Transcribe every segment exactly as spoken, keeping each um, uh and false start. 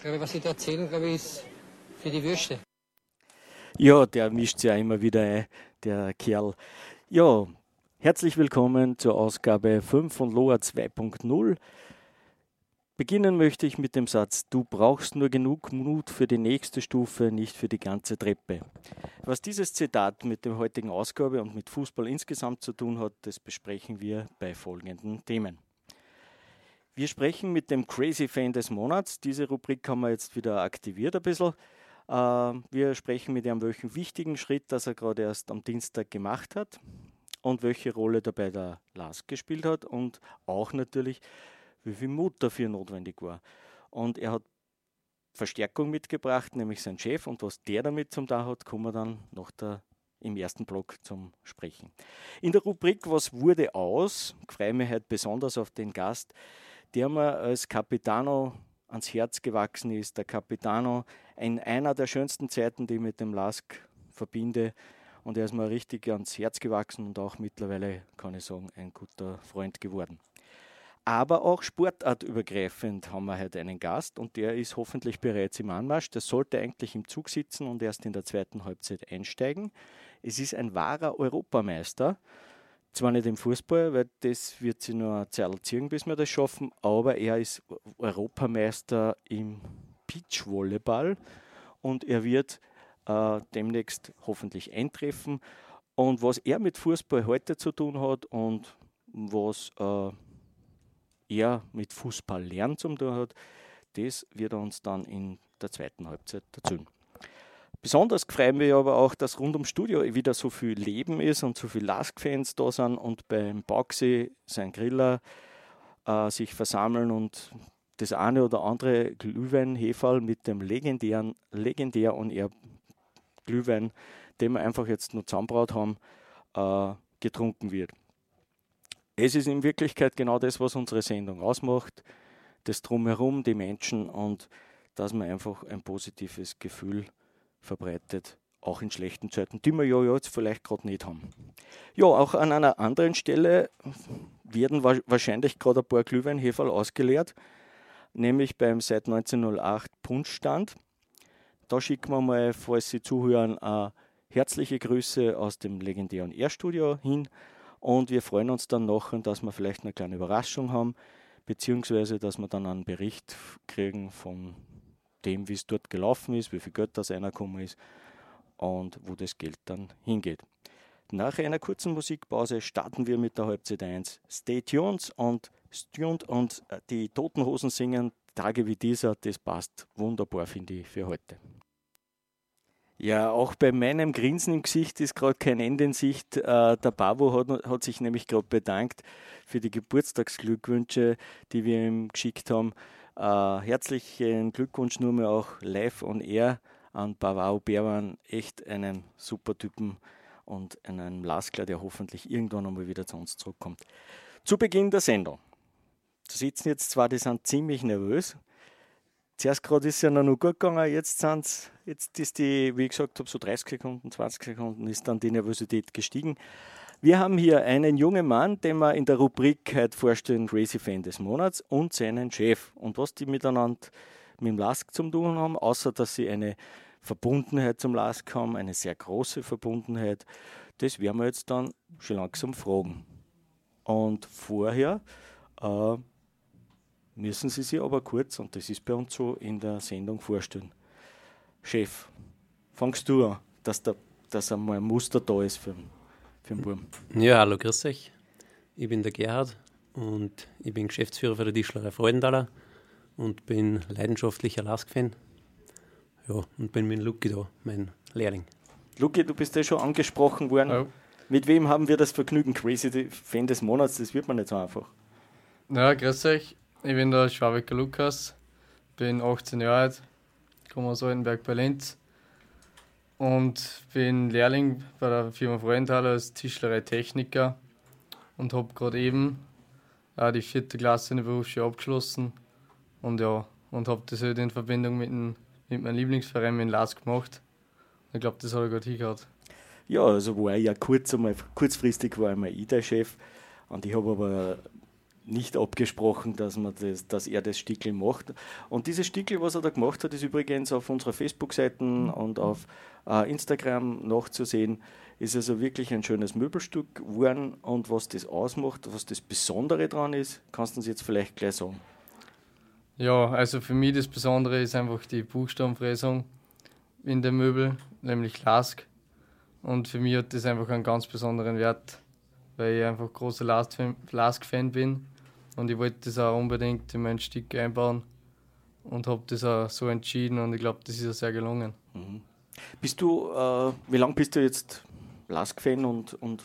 glaube ich, was ich da erzählen, glaube ich, ist für die Würste. Ja, der mischt sich ja immer wieder ein, der Kerl. Ja, herzlich willkommen zur Ausgabe fünf von Loa zwei Punkt null. Beginnen möchte ich mit dem Satz: Du brauchst nur genug Mut für die nächste Stufe, nicht für die ganze Treppe. Was dieses Zitat mit der heutigen Ausgabe und mit Fußball insgesamt zu tun hat, das besprechen wir bei folgenden Themen. Wir sprechen mit dem Crazy Fan des Monats. Diese Rubrik haben wir jetzt wieder aktiviert ein bisschen. Wir sprechen mit ihm, welchen wichtigen Schritt, das er gerade erst am Dienstag gemacht hat und welche Rolle dabei der Lask gespielt hat und auch natürlich, wie viel Mut dafür notwendig war. Und er hat Verstärkung mitgebracht, nämlich sein Chef, und was der damit zum Tun hat, kommen wir dann noch der, im ersten Block zum Sprechen. In der Rubrik Was wurde aus, freue mich heute besonders auf den Gast, der mir als Capitano ans Herz gewachsen ist. Der Capitano, in einer der schönsten Zeiten, die ich mit dem Lask verbinde. Und er ist mir richtig ans Herz gewachsen und auch mittlerweile, kann ich sagen, ein guter Freund geworden. Aber auch sportartübergreifend haben wir heute einen Gast und der ist hoffentlich bereits im Anmarsch. Der sollte eigentlich im Zug sitzen und erst in der zweiten Halbzeit einsteigen. Es ist ein wahrer Europameister. Zwar nicht im Fußball, weil das wird sich noch eine Zeit ziehen, bis wir das schaffen, aber er ist Europameister im Beachvolleyball und er wird äh, demnächst hoffentlich eintreffen. Und was er mit Fußball heute zu tun hat und was äh, er mit Fußball lernen zu tun hat, das wird er uns dann in der zweiten Halbzeit erzählen. Besonders freuen wir aber auch, dass rund ums Studio wieder so viel Leben ist und so viele Lask-Fans da sind und beim Bauxi, sein Griller, äh, sich versammeln und das eine oder andere Glühwein-Heferl mit dem legendären, legendär On-Air Glühwein, den wir einfach jetzt nur zusammenbraut haben, äh, getrunken wird. Es ist in Wirklichkeit genau das, was unsere Sendung ausmacht, das Drumherum, die Menschen und dass man einfach ein positives Gefühl verbreitet, auch in schlechten Zeiten, die wir ja jetzt vielleicht gerade nicht haben. Ja, auch an einer anderen Stelle werden wahrscheinlich gerade ein paar Glühweinheferl ausgeleert, nämlich beim seit neunzehnhundertacht Punschstand. Da schicken wir mal, falls Sie zuhören, eine herzliche Grüße aus dem legendären R-Studio hin und wir freuen uns dann nachher, dass wir vielleicht eine kleine Überraschung haben, beziehungsweise dass wir dann einen Bericht kriegen von dem, wie es dort gelaufen ist, wie viel Geld das reingekommen ist und wo das Geld dann hingeht. Nach einer kurzen Musikpause starten wir mit der Halbzeit eins. Stay tuned und, tuned und die Toten Hosen singen Tage wie dieser, das passt wunderbar, finde ich, für heute. Ja, auch bei meinem Grinsen im Gesicht ist gerade kein Ende in Sicht. Äh, der Babo hat, hat sich nämlich gerade bedankt für die Geburtstagsglückwünsche, die wir ihm geschickt haben. Uh, herzlichen Glückwunsch nur mehr auch live on air an Bavao Berwan, echt einen super Typen und einen Laskler, der hoffentlich irgendwann einmal wieder zu uns zurückkommt. Zu Beginn der Sendung. Da sitzen jetzt zwar, die sind ziemlich nervös. Zuerst gerade ist es ja noch gut gegangen, jetzt sind's, jetzt ist die, wie ich gesagt habe, so dreißig Sekunden, zwanzig Sekunden ist dann die Nervosität gestiegen. Wir haben hier einen jungen Mann, den wir in der Rubrik heute vorstellen, Crazy Fan des Monats, und seinen Chef. Und was die miteinander mit dem Lask zu tun haben, außer dass sie eine Verbundenheit zum Lask haben, eine sehr große Verbundenheit, das werden wir jetzt dann schon langsam fragen. Und vorher äh, müssen Sie sich aber kurz, und das ist bei uns so, in der Sendung vorstellen. Chef, fangst du an, dass, da, dass einmal ein Muster da ist für Für den Burm. Ja, hallo, grüß euch. Ich bin der Gerhard und ich bin Geschäftsführer für die Tischlerei Freudenthaler und bin leidenschaftlicher Lask-Fan. Ja, und bin mit Luki da, mein Lehrling. Luki, du bist ja schon angesprochen worden. Ja. Mit wem haben wir das Vergnügen? Crazy Fan des Monats, das wird man nicht so einfach. Ja, grüß euch. Ich bin der Schwabecker Lukas, bin achtzehn Jahre alt, komme aus Altenberg bei Linz. Und bin Lehrling bei der Firma Freudenthaler als Tischlerei-Techniker und habe gerade eben äh, die vierte Klasse in der Berufsschule abgeschlossen. Und ja, und habe das halt in Verbindung mit, dem, mit meinem Lieblingsverein, mit dem Lask gemacht. Ich glaube, das hat er gerade hingehauen. Ja, also war ich ja kurz einmal, kurzfristig war einmal ich der Chef. Und ich habe aber nicht abgesprochen, dass, man das, dass er das Stickel macht. Und dieses Stickel, was er da gemacht hat, ist übrigens auf unserer Facebook-Seiten und auf äh, Instagram nachzusehen. Ist also wirklich ein schönes Möbelstück geworden. Und was das ausmacht, was das Besondere dran ist, kannst du uns jetzt vielleicht gleich sagen. Ja, also für mich das Besondere ist einfach die Buchstabenfräsung in dem Möbel, nämlich Lask. Und für mich hat das einfach einen ganz besonderen Wert, weil ich einfach großer Lask-Fan bin. Und ich wollte das auch unbedingt in mein Stück einbauen und habe das auch so entschieden und ich glaube, das ist ja sehr gelungen. Mhm. Bist du, äh, wie lange bist du jetzt Lask-Fan und, und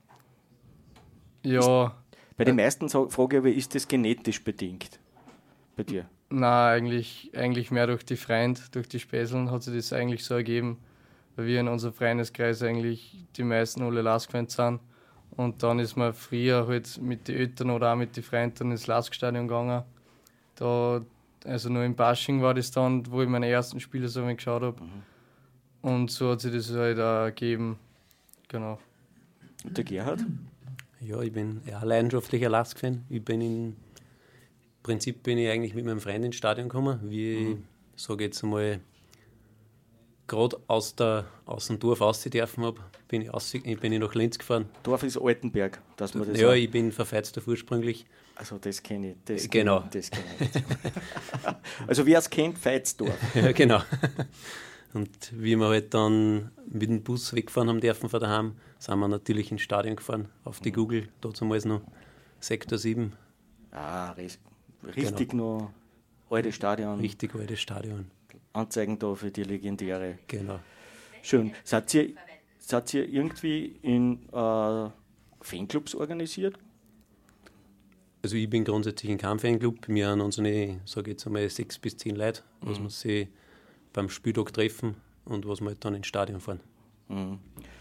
ja. Bei den meisten frage ich aber, ist das genetisch bedingt bei dir? Nein, eigentlich, eigentlich mehr durch die Freunde, durch die Späseln hat sich das eigentlich so ergeben, weil wir in unserem Freundeskreis eigentlich die meisten alle Lask-Fans sind. Und dann ist man früher halt mit den Eltern oder auch mit den Freunden ins Lask-Stadion gegangen. Da, also nur im Bashing war das dann, wo ich meine ersten Spiele so geschaut habe. Mhm. Und so hat sich das halt auch ergeben. Genau. Und der Gerhard? Ja, ich bin eher leidenschaftlicher Lask-Fan. Ich bin in Prinzip bin ich eigentlich mit meinem Freund ins Stadion gekommen. Wie mhm. ich sage jetzt einmal, gerade aus, der, aus dem Dorf rausdürfen habe, bin ich, aus, bin ich nach Linz gefahren. Dorf ist Altenberg, dass man das Ja, auch. Ich bin Verfeitsdorf ursprünglich. Also das kenne ich. Das genau. Kenn ich, das kenn ich. Also wer es kennt, Veitsdorf. Ja, genau. Und wie wir halt dann mit dem Bus weggefahren haben dürfen von daheim, sind wir natürlich ins Stadion gefahren, auf die mhm. Google, damals noch Sektor sieben. Ah, richtig genau. Noch altes Stadion. Richtig altes Stadion. Anzeigen da für die legendäre. Genau. Schön. Seid ihr, seid ihr irgendwie in äh, Fanclubs organisiert? Also ich bin grundsätzlich in keinem Fanclub. Wir haben unsere, sage ich jetzt einmal, sechs bis zehn Leute, mhm. was wir sie beim Spieltag treffen und was wir halt dann ins Stadion fahren. Mhm.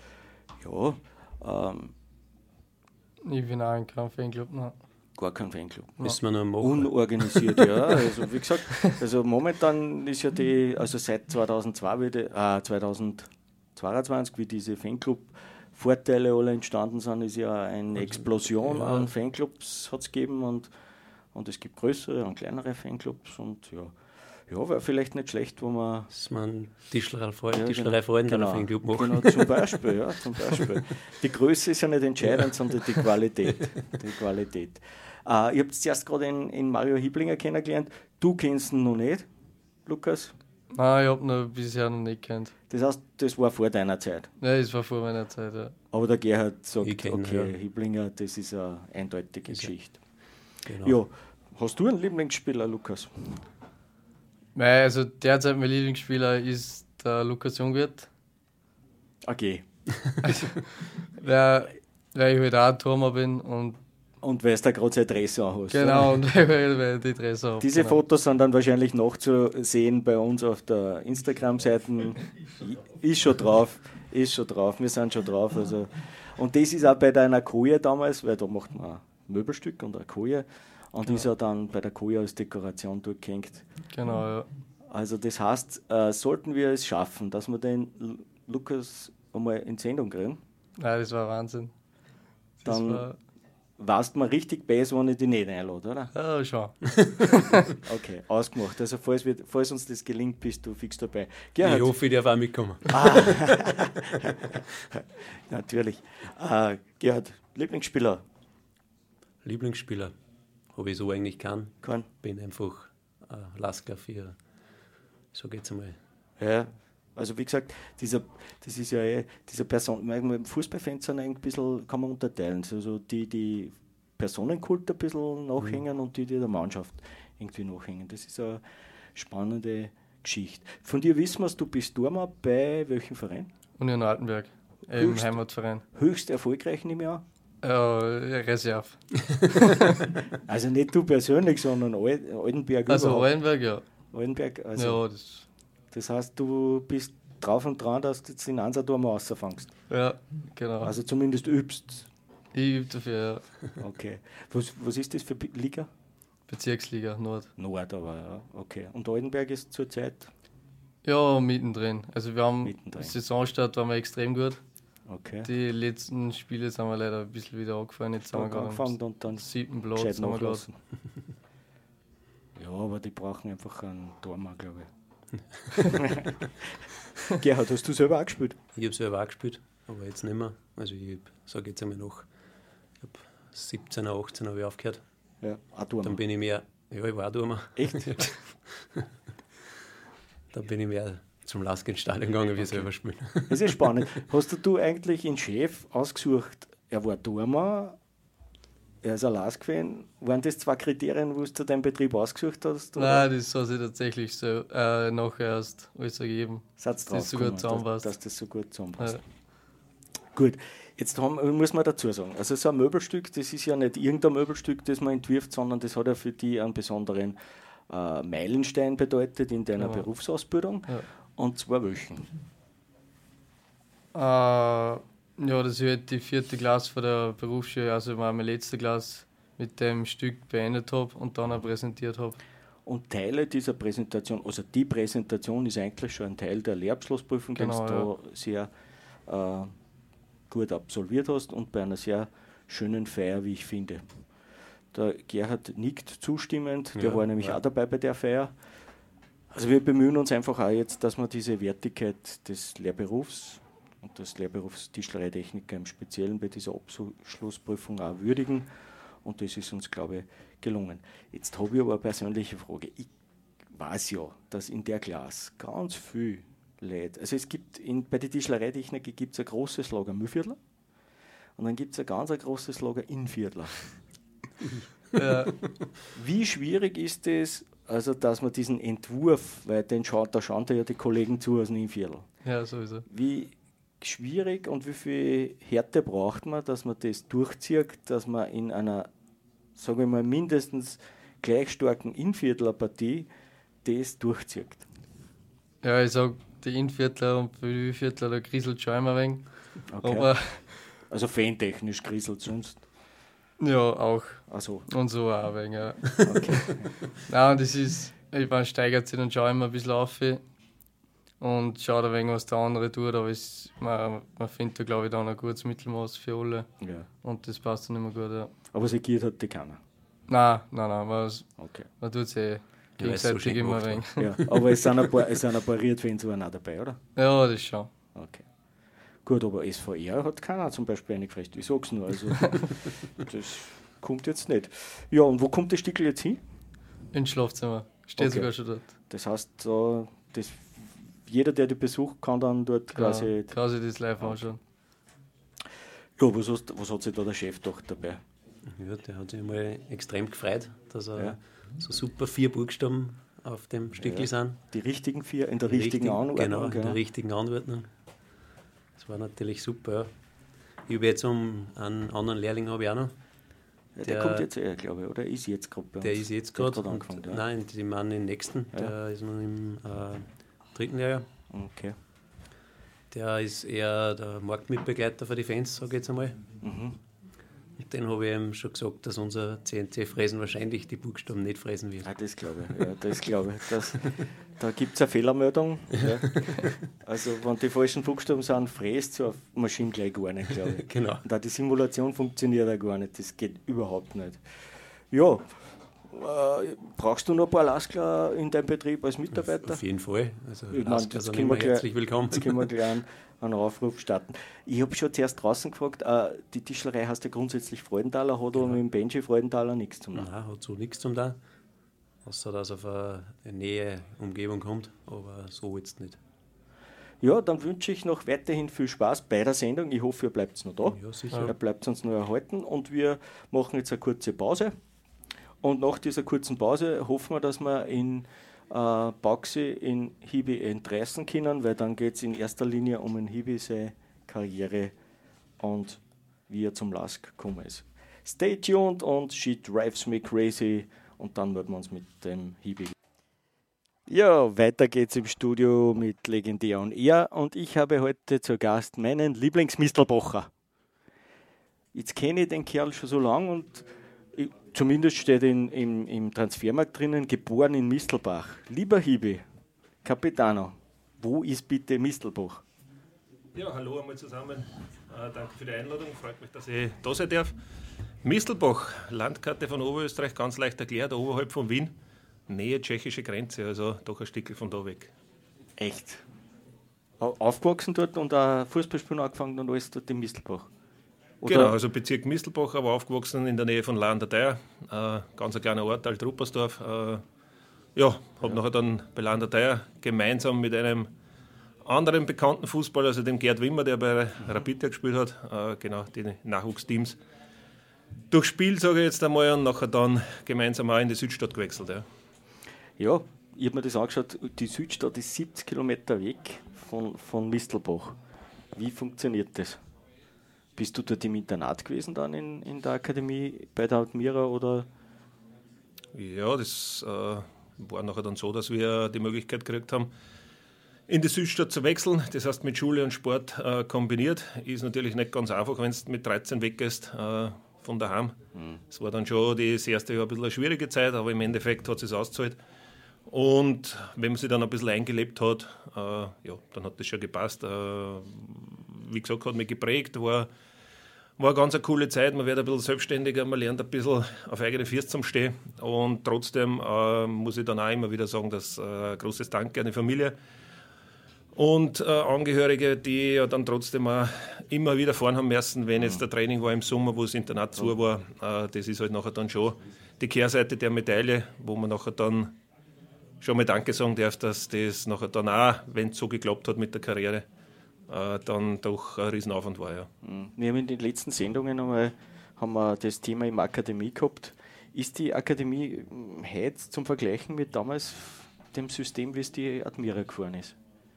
Ja. Ähm, ich bin auch in keinem Fanclub, nein. Gar kein Fanclub. Müssen wir noch machen. Unorganisiert, ja. Also wie gesagt, also momentan ist ja die, also seit zweitausendzwei, äh, zweitausendzweiundzwanzig, wie diese Fanclub-Vorteile alle entstanden sind, ist ja eine Explosion ja. an Fanclubs hat es gegeben und, und es gibt größere und kleinere Fanclubs und ja, ja, wäre vielleicht nicht schlecht, wo man... Dass man Tischlerei Freunde ja, genau, genau, Fanclub machen. Genau, zum Beispiel, ja, zum Beispiel. Die Größe ist ja nicht entscheidend, sondern die Qualität. Die Qualität. Uh, ihr habt zuerst gerade in, in Mario Hiblinger kennengelernt. Du kennst ihn noch nicht, Lukas? Nein, ich habe ihn bisher noch nicht kennt. Das heißt, das war vor deiner Zeit? Ja, das war vor meiner Zeit, ja. Aber der Gerhard sagt, kenn, okay, ja. Hiblinger, das ist eine eindeutige ist Geschichte. Genau. Ja, hast du einen Lieblingsspieler, Lukas? Nein, also derzeit mein Lieblingsspieler ist der Lukas Jungwirth. Okay. Also, weil, weil ich halt auch ein Turmer bin und Und weil du da gerade seine Dresse anhast. Genau, oder? und weil, weil ich die Dresse habe. Diese genau. Fotos sind dann wahrscheinlich nachzusehen bei uns auf der Instagram-Seite. Ist schon drauf, ist schon drauf, wir sind schon drauf. Also. Und das ist auch bei deiner Koje damals, weil da macht man ein Möbelstück und eine Koje. Und genau. ist ja dann bei der Koje als Dekoration durchgehängt. Genau, ja. Also das heißt, äh, sollten wir es schaffen, dass wir den L- Lukas einmal in Sendung kriegen, Nein, das war Wahnsinn. Das dann war weißt du mir richtig besser, wenn ich dich nicht einlade, oder? Ja, schon. Okay, ausgemacht. Also falls, wir, falls uns das gelingt, bist du fix dabei. Gerhard. Ich hoffe, ich darf auch mitkommen. Ah. Natürlich. Äh, Gerhard, Lieblingsspieler? Lieblingsspieler habe ich so eigentlich keinen. Kein? Bin einfach äh, Laskler für, so geht's einmal. Ja, also wie gesagt, dieser, das ist ja eh, dieser Person, Fußballfans sind ein bisschen, kann man unterteilen, also die, die Personenkult ein bisschen nachhängen mhm. und die, die der Mannschaft irgendwie nachhängen. Das ist eine spannende Geschichte. Von dir wissen wir, du bist Stürmer bei welchem Verein? Union Altenberg, im höchst, Heimatverein. Höchst erfolgreich im Jahr? Ja, Reserve. Also nicht du persönlich, sondern Altenberg. Also überhaupt. Altenberg, ja. Altenberg, also. Ja, das Das heißt, du bist drauf und dran, dass du jetzt in Ansator mal rausfängst. Ja, genau. Also zumindest übst. Ich übe dafür, ja. Okay. Was, was ist das für Liga? Bezirksliga Nord. Nord, aber ja, okay. Und Altenberg ist zurzeit? Ja, mittendrin. Also wir haben mittendrin. Saisonstart waren wir extrem gut. Okay. Die letzten Spiele sind wir leider ein bisschen wieder angefahren. Jetzt sind wir gerade angefangen und dann am siebten Platz. gescheit sind wir gerade. nachlassen. Ja, aber die brauchen einfach einen Tormann, glaube ich. Gerhard, hast du selber auch gespielt? Ich habe selber auch gespielt, aber jetzt nicht mehr. Also ich sage jetzt einmal noch, ich habe siebzehner, achtzehner habe ich aufgehört. Ja, auch Tormann. Dann bin ich mehr, ja, ich war auch Turmer. Echt? Dann bin ich mehr zum Lask ins Stadion gegangen, wie Okay. selber spielen. Das ist spannend. Hast du, du eigentlich in Chef ausgesucht, er war Tormann, er ist ein Lask-Fan? Waren das zwei Kriterien, wo du deinen Betrieb ausgesucht hast? Oder? Nein, das hat sich tatsächlich so äh, nachher erst alles ergeben. Seid's dass das so drauf gut gekommen, zusammenpasst. Dass, dass das so gut zusammenpasst. Ja. Gut, jetzt haben, muss man dazu sagen, also so ein Möbelstück, das ist ja nicht irgendein Möbelstück, das man entwirft, sondern das hat ja für dich einen besonderen äh, Meilenstein bedeutet in deiner Ja. Berufsausbildung. Ja. Und zwar welchen? Äh, ja, das ist halt die vierte Klasse von der Berufsschule, also meine letzte Klasse mit dem Stück beendet habe und dann auch präsentiert habe. Und Teile dieser Präsentation, also die Präsentation ist eigentlich schon ein Teil der Lehrabschlussprüfung, Genau, den du da sehr äh, gut absolviert hast und bei einer sehr schönen Feier, wie ich finde. Der Gerhard nickt zustimmend, der Ja, war nämlich ja. auch dabei bei der Feier. Also wir bemühen uns einfach auch jetzt, dass wir diese Wertigkeit des Lehrberufs und des Lehrberufs Tischlereitechniker im Speziellen bei dieser Abschlussprüfung auch würdigen. Und das ist uns, glaube ich, gelungen. Jetzt habe ich aber eine persönliche Frage. Ich weiß ja, dass in der Klasse ganz viel Leute, also es gibt in, bei den Tischlereitechniker gibt es ein großes Lager Mühlviertler und dann gibt es ein ganz ein großes Lager Innviertler. Ja, Wie schwierig ist es, also dass man diesen Entwurf, weil den schaut, da schauen da ja die Kollegen zu aus dem Innviertel, ja, sowieso. wie schwierig und wie viel Härte braucht man, dass man das durchzieht, dass man in einer, sagen wir mal, mindestens gleich starken Innviertler-Partie das durchzieht? Ja, ich sag, die Innviertler und die Viertler, da kriselt schon immer ein wenig. Okay. Aber Also fantechnisch kriselt sonst. ja, auch. Also, Und so auch ein wenig, ja. okay. Nein, das ist, ich meine, steigert sich dann schon immer ein bisschen auf und schaut ein wenig, was der andere tut, aber es, man, man findet da, glaube ich, dann ein gutes Mittelmaß für alle Ja. und das passt dann immer gut, ja. Aber segiert hat die keiner. Nein, nein, nein, man, Okay. man tut es eh weil es so gegenseitig schön immer ein gemacht wenig. Ja. Aber es sind ein paar, es sind ein paar Riedfans waren auch dabei, oder? Ja, das schon. Okay. Gut, aber S V R hat keiner zum Beispiel eingefressen. Ich sag's nur. Also, das kommt jetzt nicht. Ja, und wo kommt das Stückel jetzt hin? Ins Schlafzimmer. Steht Okay. sogar schon dort. Das heißt, da, das, jeder, der die besucht, kann dann dort quasi. Ja, kann sich das live anschauen. Ja, was, hast, was hat sich da der Chef doch dabei? Ja, der hat sich einmal extrem gefreut, dass er Ja. so super vier Buchstaben auf dem Stückli Ja. sind. Die richtigen vier in der Die richtigen Anordnung. Genau, in gell? der richtigen Anordnung. Das war natürlich super. Ja. Ich habe jetzt um einen anderen Lehrling habe ich auch noch. Ja, der, der- kommt jetzt eh, glaube ich, oder? Ist jetzt gerade bei Der uns. ist jetzt Der hat gerade. angefangen. Ja. Nein, die Mann den nächsten. Ja. Der ist noch im äh, dritten Lehrjahr. Okay. Der ist eher der Marktmitbegleiter für die Fans, sage ich jetzt einmal. Mhm. Und den habe ich ihm schon gesagt, dass unser C N C-Fräsen wahrscheinlich die Buchstaben nicht fräsen wird. Ah, das glaube ich. Ja, das glaube ich. Das, da gibt es eine Fehlermeldung. Ja. Also, wenn die falschen Buchstaben sind, fräst so eine Maschine gleich gar nicht, glaube ich. Genau. Und auch die Simulation funktioniert auch gar nicht. Das geht überhaupt nicht. Ja, äh, brauchst du noch ein paar Laskler in deinem Betrieb als Mitarbeiter? Auf jeden Fall. Also Ich mein, Lasker jetzt sind können wir immer gleich- herzlich willkommen. Jetzt können wir gleich einen, einen Aufruf starten. Ich habe schon zuerst draußen gefragt, äh, die Tischlerei heißt ja grundsätzlich Freudenthaler, hat aber mit dem Benji Freudenthaler nichts zu tun. Nein, hat so nichts zum da. Außer dass er auf eine Nähe Umgebung kommt, aber so jetzt nicht. Ja, dann wünsche ich noch weiterhin viel Spaß bei der Sendung. Ich hoffe, ihr bleibt noch da. Ja, sicher. Ihr bleibt uns noch erhalten und wir machen jetzt eine kurze Pause. Und nach dieser kurzen Pause hoffen wir, dass wir in äh, Bauxi in Hibi entreißen können, weil dann geht es in erster Linie um den Hibi seine Karriere und wie er zum Lask gekommen ist. Stay tuned und She Drives Me Crazy und dann werden wir uns mit dem Hibi. Ja, weiter geht's im Studio mit Legendär on Air und ich habe heute zu Gast meinen Lieblingsmistelbacher. Jetzt kenne ich den Kerl schon so lange und ich, zumindest steht in, im, im Transfermarkt drinnen, geboren in Mistelbach. Lieber Hibi, Capitano, wo ist bitte Mistelbach? Ja, hallo einmal zusammen. Äh, danke für die Einladung. Freut mich, dass ich da sein darf. Mistelbach, Landkarte von Oberösterreich, ganz leicht erklärt, oberhalb von Wien, Nähe tschechische Grenze, also doch ein Stückchen von da weg. Echt? Aufgewachsen dort und auch Fußballspielen angefangen und alles dort in Mistelbach? Oder? Genau, also Bezirk Mistelbach, aber aufgewachsen in der Nähe von Lahn der Theier, äh, ganz ein kleiner Ort, Alt-Ruppersdorf. Äh, ja, habe ja. nachher dann bei Lahn der Theier gemeinsam mit einem anderen bekannten Fußballer, also dem Gerd Wimmer, der bei Rapid gespielt hat, äh, genau, die Nachwuchsteams, durchspielt, sage ich jetzt einmal, und nachher dann gemeinsam auch in die Südstadt gewechselt. Ja, ja, ich habe mir das angeschaut, die Südstadt ist siebzig Kilometer weg von, von Mistelbach. Wie funktioniert das? Bist du dort im Internat gewesen dann in, in der Akademie bei der Admira oder? Ja, das äh, war nachher dann so, dass wir die Möglichkeit gekriegt haben, in die Südstadt zu wechseln. Das heißt mit Schule und Sport äh, kombiniert. Ist natürlich nicht ganz einfach, wenn du mit dreizehn weggehst äh, von daheim. Es mhm. war dann schon das erste Jahr ein bisschen eine schwierige Zeit, aber im Endeffekt hat es ausgezahlt. Und wenn man sich dann ein bisschen eingelebt hat, äh, ja, dann hat das schon gepasst. Äh, wie gesagt, hat mich geprägt, war, war eine ganz eine coole Zeit. Man wird ein bisschen selbstständiger, man lernt ein bisschen auf eigene Füße zum Stehen. Und trotzdem äh, muss ich dann auch immer wieder sagen, dass äh, großes Danke an die Familie und äh, Angehörige, die ja dann trotzdem auch immer wieder fahren haben müssen, wenn jetzt der Training war im Sommer, wo das Internat zu war. Äh, das ist halt nachher dann schon die Kehrseite der Medaille, wo man nachher dann schon mal Danke sagen darf, dass das nachher dann auch, wenn es so geklappt hat mit der Karriere, äh, dann doch ein Riesenaufwand war. Ja. Wir haben in den letzten Sendungen einmal haben wir das Thema im Akademie gehabt. Ist die Akademie heute zum Vergleichen mit damals dem System, wie es die Admira gefahren ist?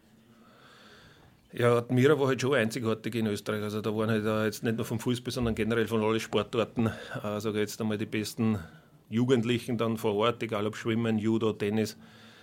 Ja, Admira war halt schon einzigartig in Österreich. Also da waren halt äh, jetzt nicht nur vom Fußball, sondern generell von allen Sportarten, äh, sage jetzt einmal die besten Jugendlichen dann vor Ort, egal ob Schwimmen, Judo, Tennis.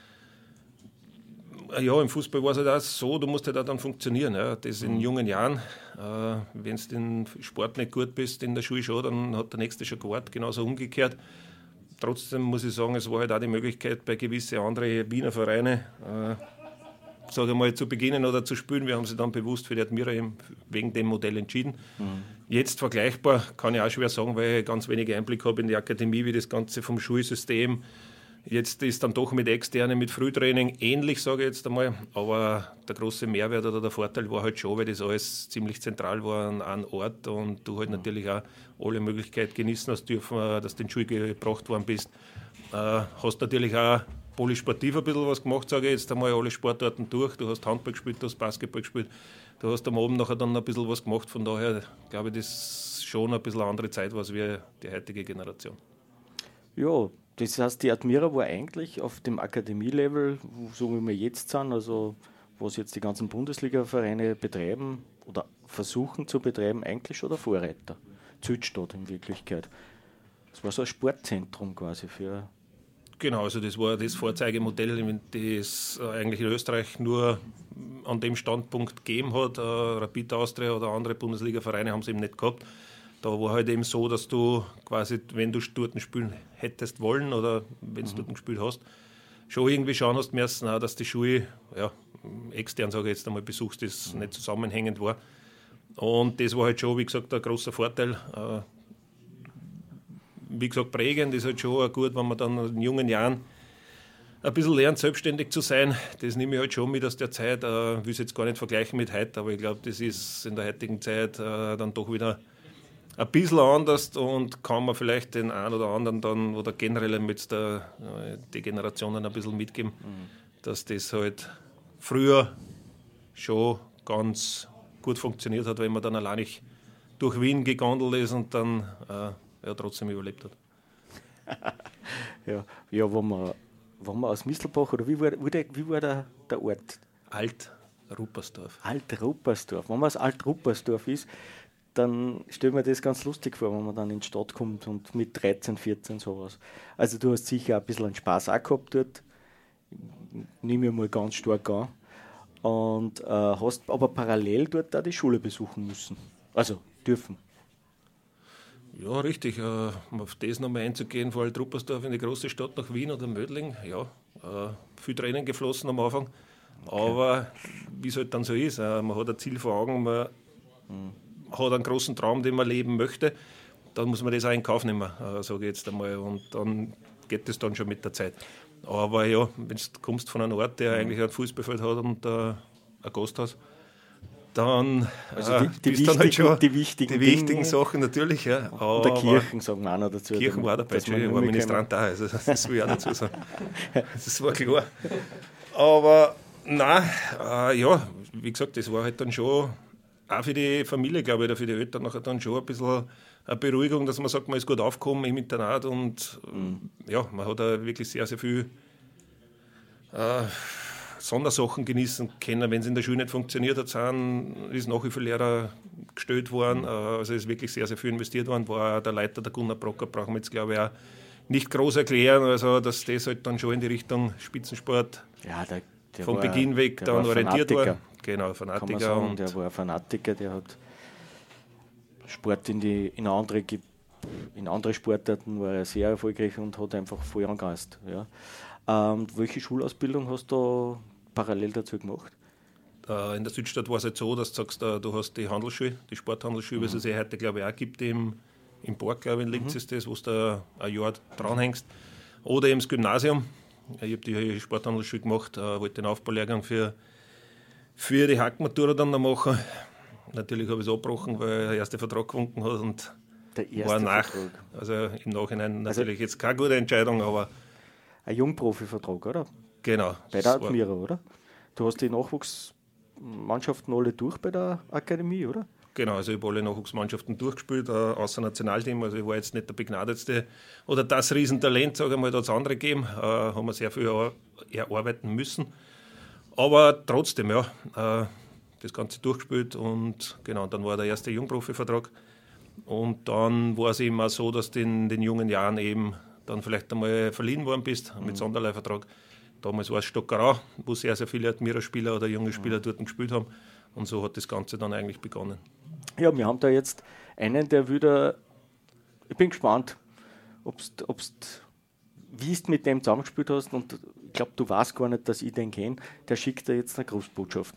Ja, im Fußball war es halt auch so, du musst halt auch dann funktionieren. Ja. Das in jungen Jahren, äh, wenn du im Sport nicht gut bist, in der Schule schon, dann hat der Nächste schon gewartet, genauso umgekehrt. Trotzdem muss ich sagen, es war halt auch die Möglichkeit bei gewissen anderen Wiener Vereinen, äh, sage ich mal, zu beginnen oder zu spielen. Wir haben sie dann bewusst für die Admira wegen dem Modell entschieden. Mhm. Jetzt vergleichbar kann ich auch schwer sagen, weil ich ganz wenig Einblick habe in die Akademie, wie das Ganze vom Schulsystem. Jetzt ist dann doch mit Externen, mit Frühtraining ähnlich, sage ich jetzt einmal. Aber der große Mehrwert oder der Vorteil war halt schon, weil das alles ziemlich zentral war an einem Ort und du halt mhm. natürlich auch alle Möglichkeiten genießen hast dürfen, dass du in die Schule gebracht worden bist. Äh, hast natürlich auch polysportiv ein bisschen was gemacht, sage ich jetzt einmal, alle Sportarten durch. Du hast Handball gespielt, du hast Basketball gespielt, du hast am Abend nachher dann ein bisschen was gemacht. Von daher glaube ich, das ist schon ein bisschen eine andere Zeit, was wir die heutige Generation. Ja, das heißt, die Admira war eigentlich auf dem Akademielevel, so wie wir jetzt sind, also was jetzt die ganzen Bundesliga-Vereine betreiben oder versuchen zu betreiben, eigentlich schon der Vorreiter. Südstadt in Wirklichkeit. Das war so ein Sportzentrum quasi für... Genau, also das war das Vorzeigemodell, das eigentlich in Österreich nur an dem Standpunkt gegeben hat. Äh, Rapid Austria oder andere Bundesliga-Vereine haben es eben nicht gehabt. Da war halt eben so, dass du quasi, wenn du dort spielen hättest wollen oder wenn du mhm. dort gespielt hast, schon irgendwie schauen hast müssen, auch, dass die Schule, ja, extern sage ich jetzt einmal, besuchst, das mhm. nicht zusammenhängend war. Und das war halt schon, wie gesagt, ein großer Vorteil. Äh, Wie gesagt, prägend ist halt schon gut, wenn man dann in jungen Jahren ein bisschen lernt, selbstständig zu sein. Das nehme ich halt schon mit aus der Zeit. Ich äh, will es jetzt gar nicht vergleichen mit heute, aber ich glaube, das ist in der heutigen Zeit äh, dann doch wieder ein bisschen anders und kann man vielleicht den einen oder anderen dann oder generell mit der äh, die Generationen ein bisschen mitgeben, mhm. dass das halt früher schon ganz gut funktioniert hat, wenn man dann allein nicht durch Wien gegondelt ist und dann äh, ja, trotzdem überlebt hat. ja, ja, wenn man, wenn man aus Mistelbach, oder wie war, wie war der, der Ort? Alt-Ruppersdorf. Alt-Ruppersdorf. Wenn man aus Alt-Ruppersdorf ist, dann stellt man das ganz lustig vor, wenn man dann in die Stadt kommt und mit dreizehn, vierzehn sowas. Also du hast sicher ein bisschen einen Spaß auch gehabt dort, nehme ich mal ganz stark an, und äh, hast aber parallel dort auch die Schule besuchen müssen, also dürfen. Ja, richtig. Äh, um auf das nochmal einzugehen, vor allem Ruppersdorf in die große Stadt nach Wien oder Mödling. Ja, äh, viel Tränen geflossen am Anfang. Aber wie es halt dann so ist, man hat ein Ziel vor Augen, man mhm. hat einen großen Traum, den man leben möchte, dann muss man das auch in Kauf nehmen, sage ich jetzt einmal. Und dann geht das dann schon mit der Zeit. Aber ja, wenn du kommst von einem Ort, der mhm. eigentlich ein Fußballfeld hat und uh, ein Gasthaus, dann also die, die, bist dann halt schon die wichtigen, die wichtigen Sachen natürlich. Ja. Und der Kirchen sagen wir auch noch dazu. Kirchen war dabei, ich war Ministrant da, also das will ich auch dazu sagen. Das war klar. Aber nein, äh, ja, wie gesagt, das war halt dann schon, auch für die Familie, glaube ich, oder für die Eltern nachher dann schon ein bisschen eine Beruhigung, dass man sagt, man ist gut aufgekommen im Internat und mhm. ja, man hat da wirklich sehr, sehr viel äh, Sondersachen genießen können. Wenn es in der Schule nicht funktioniert hat, sind, ist Nachhilfelehrer gestellt worden. Mhm. Also ist wirklich sehr, sehr viel investiert worden. War auch der Leiter, der Gunnar Brocker, brauchen wir jetzt, glaube ich, auch nicht groß erklären. Also, dass das halt dann schon in die Richtung Spitzensport ja, der, der von war, Beginn weg dann war orientiert Fanatiker. war. Genau, Fanatiker. Kann man sagen, und der war ein Fanatiker, der hat Sport in, die, in, andere, in andere Sportarten war er sehr erfolgreich und hat einfach voll angeheizt. Ja. Ähm, welche Schulausbildung hast du parallel dazu gemacht? Äh, in der Südstadt war es halt so, dass du sagst, äh, du hast die Handelsschule, die Sporthandelsschule, mhm. wie es ja heute, glaube ich, auch gibt, im, im Park, glaube ich, in Linz mhm. ist das, wo du da ein Jahr dranhängst. Oder eben das Gymnasium. Ich habe die Sporthandelsschule gemacht, äh, wollte den Aufbaulehrgang für, für die Hackmatura dann noch machen. Natürlich habe ich es abgebrochen, weil der erste Vertrag gewunken hat und der erste war nach. Vertrag. Also im Nachhinein natürlich also jetzt keine gute Entscheidung, aber. Ein Jungprofi-Vertrag, oder? Genau. Bei der Admira, oder? Du hast die Nachwuchsmannschaften alle durch bei der Akademie, oder? Genau, also ich habe alle Nachwuchsmannschaften durchgespielt, äh, außer Nationalteam. Also ich war jetzt nicht der begnadetste oder das Riesentalent, sage ich mal, da hat es andere gegeben. Äh, haben wir sehr viel erarbeiten müssen. Aber trotzdem, ja. Äh, das Ganze durchgespielt und genau, dann war der erste Jungprofi-Vertrag und dann war es eben auch so, dass du in den jungen Jahren eben dann vielleicht einmal verliehen worden bist mit Sonderleihvertrag. Damals war es Stockerau, wo sehr, sehr viele Admira-Spieler oder junge Spieler mhm. dort gespielt haben und so hat das Ganze dann eigentlich begonnen. Ja, wir haben da jetzt einen, der wieder, ich bin gespannt, ob's, ob's, wie du mit dem zusammengespielt hast und ich glaube, du weißt gar nicht, dass ich den kenne, der schickt dir jetzt eine Grußbotschaft.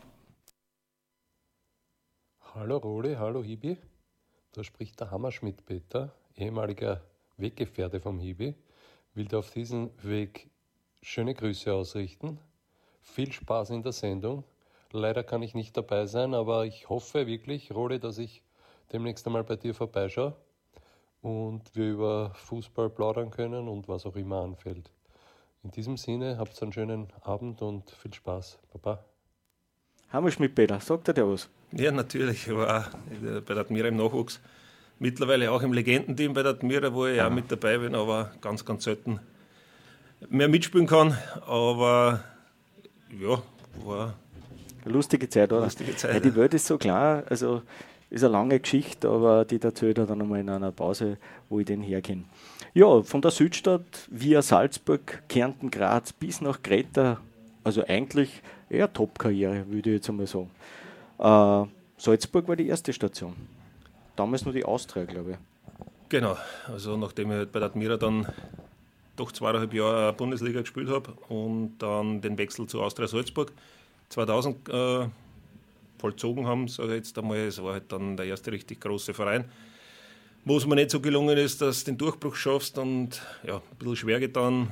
Hallo Roli, hallo Hibi, da spricht der Hammerschmidt Peter, ehemaliger Weggefährte vom Hibi, will dir auf diesem Weg schöne Grüße ausrichten, viel Spaß in der Sendung, leider kann ich nicht dabei sein, aber ich hoffe wirklich, Roli, dass ich demnächst einmal bei dir vorbeischaue und wir über Fußball plaudern können und was auch immer anfällt. In diesem Sinne, habt einen schönen Abend und viel Spaß, Baba. Hammerschmidt Peter, sagt er dir was? Ja, natürlich. Ich war bei der Admira im Nachwuchs. Mittlerweile auch im Legendenteam bei der Admira, wo ich ja. auch mit dabei bin, aber ganz, ganz selten mehr mitspielen kann. Aber ja, war eine lustige Zeit, oder? Lustige Zeit, ja, die Welt ist so klar, also ist eine lange Geschichte, aber die erzählt er dann einmal in einer Pause, wo ich den herkenne. Ja, von der Südstadt via Salzburg, Kärnten, Graz bis nach Kreta, also eigentlich eher Top-Karriere, würde ich jetzt einmal sagen. Äh, Salzburg war die erste Station. Damals nur die Austria, glaube ich. Genau, also nachdem ich bei der Admira dann doch zweieinhalb Jahre Bundesliga gespielt habe und dann den Wechsel zu Austria Salzburg zweitausend äh, vollzogen haben, sage ich jetzt einmal, es war halt dann der erste richtig große Verein, wo es mir nicht so gelungen ist, dass du den Durchbruch schaffst und ja, ein bisschen schwer getan.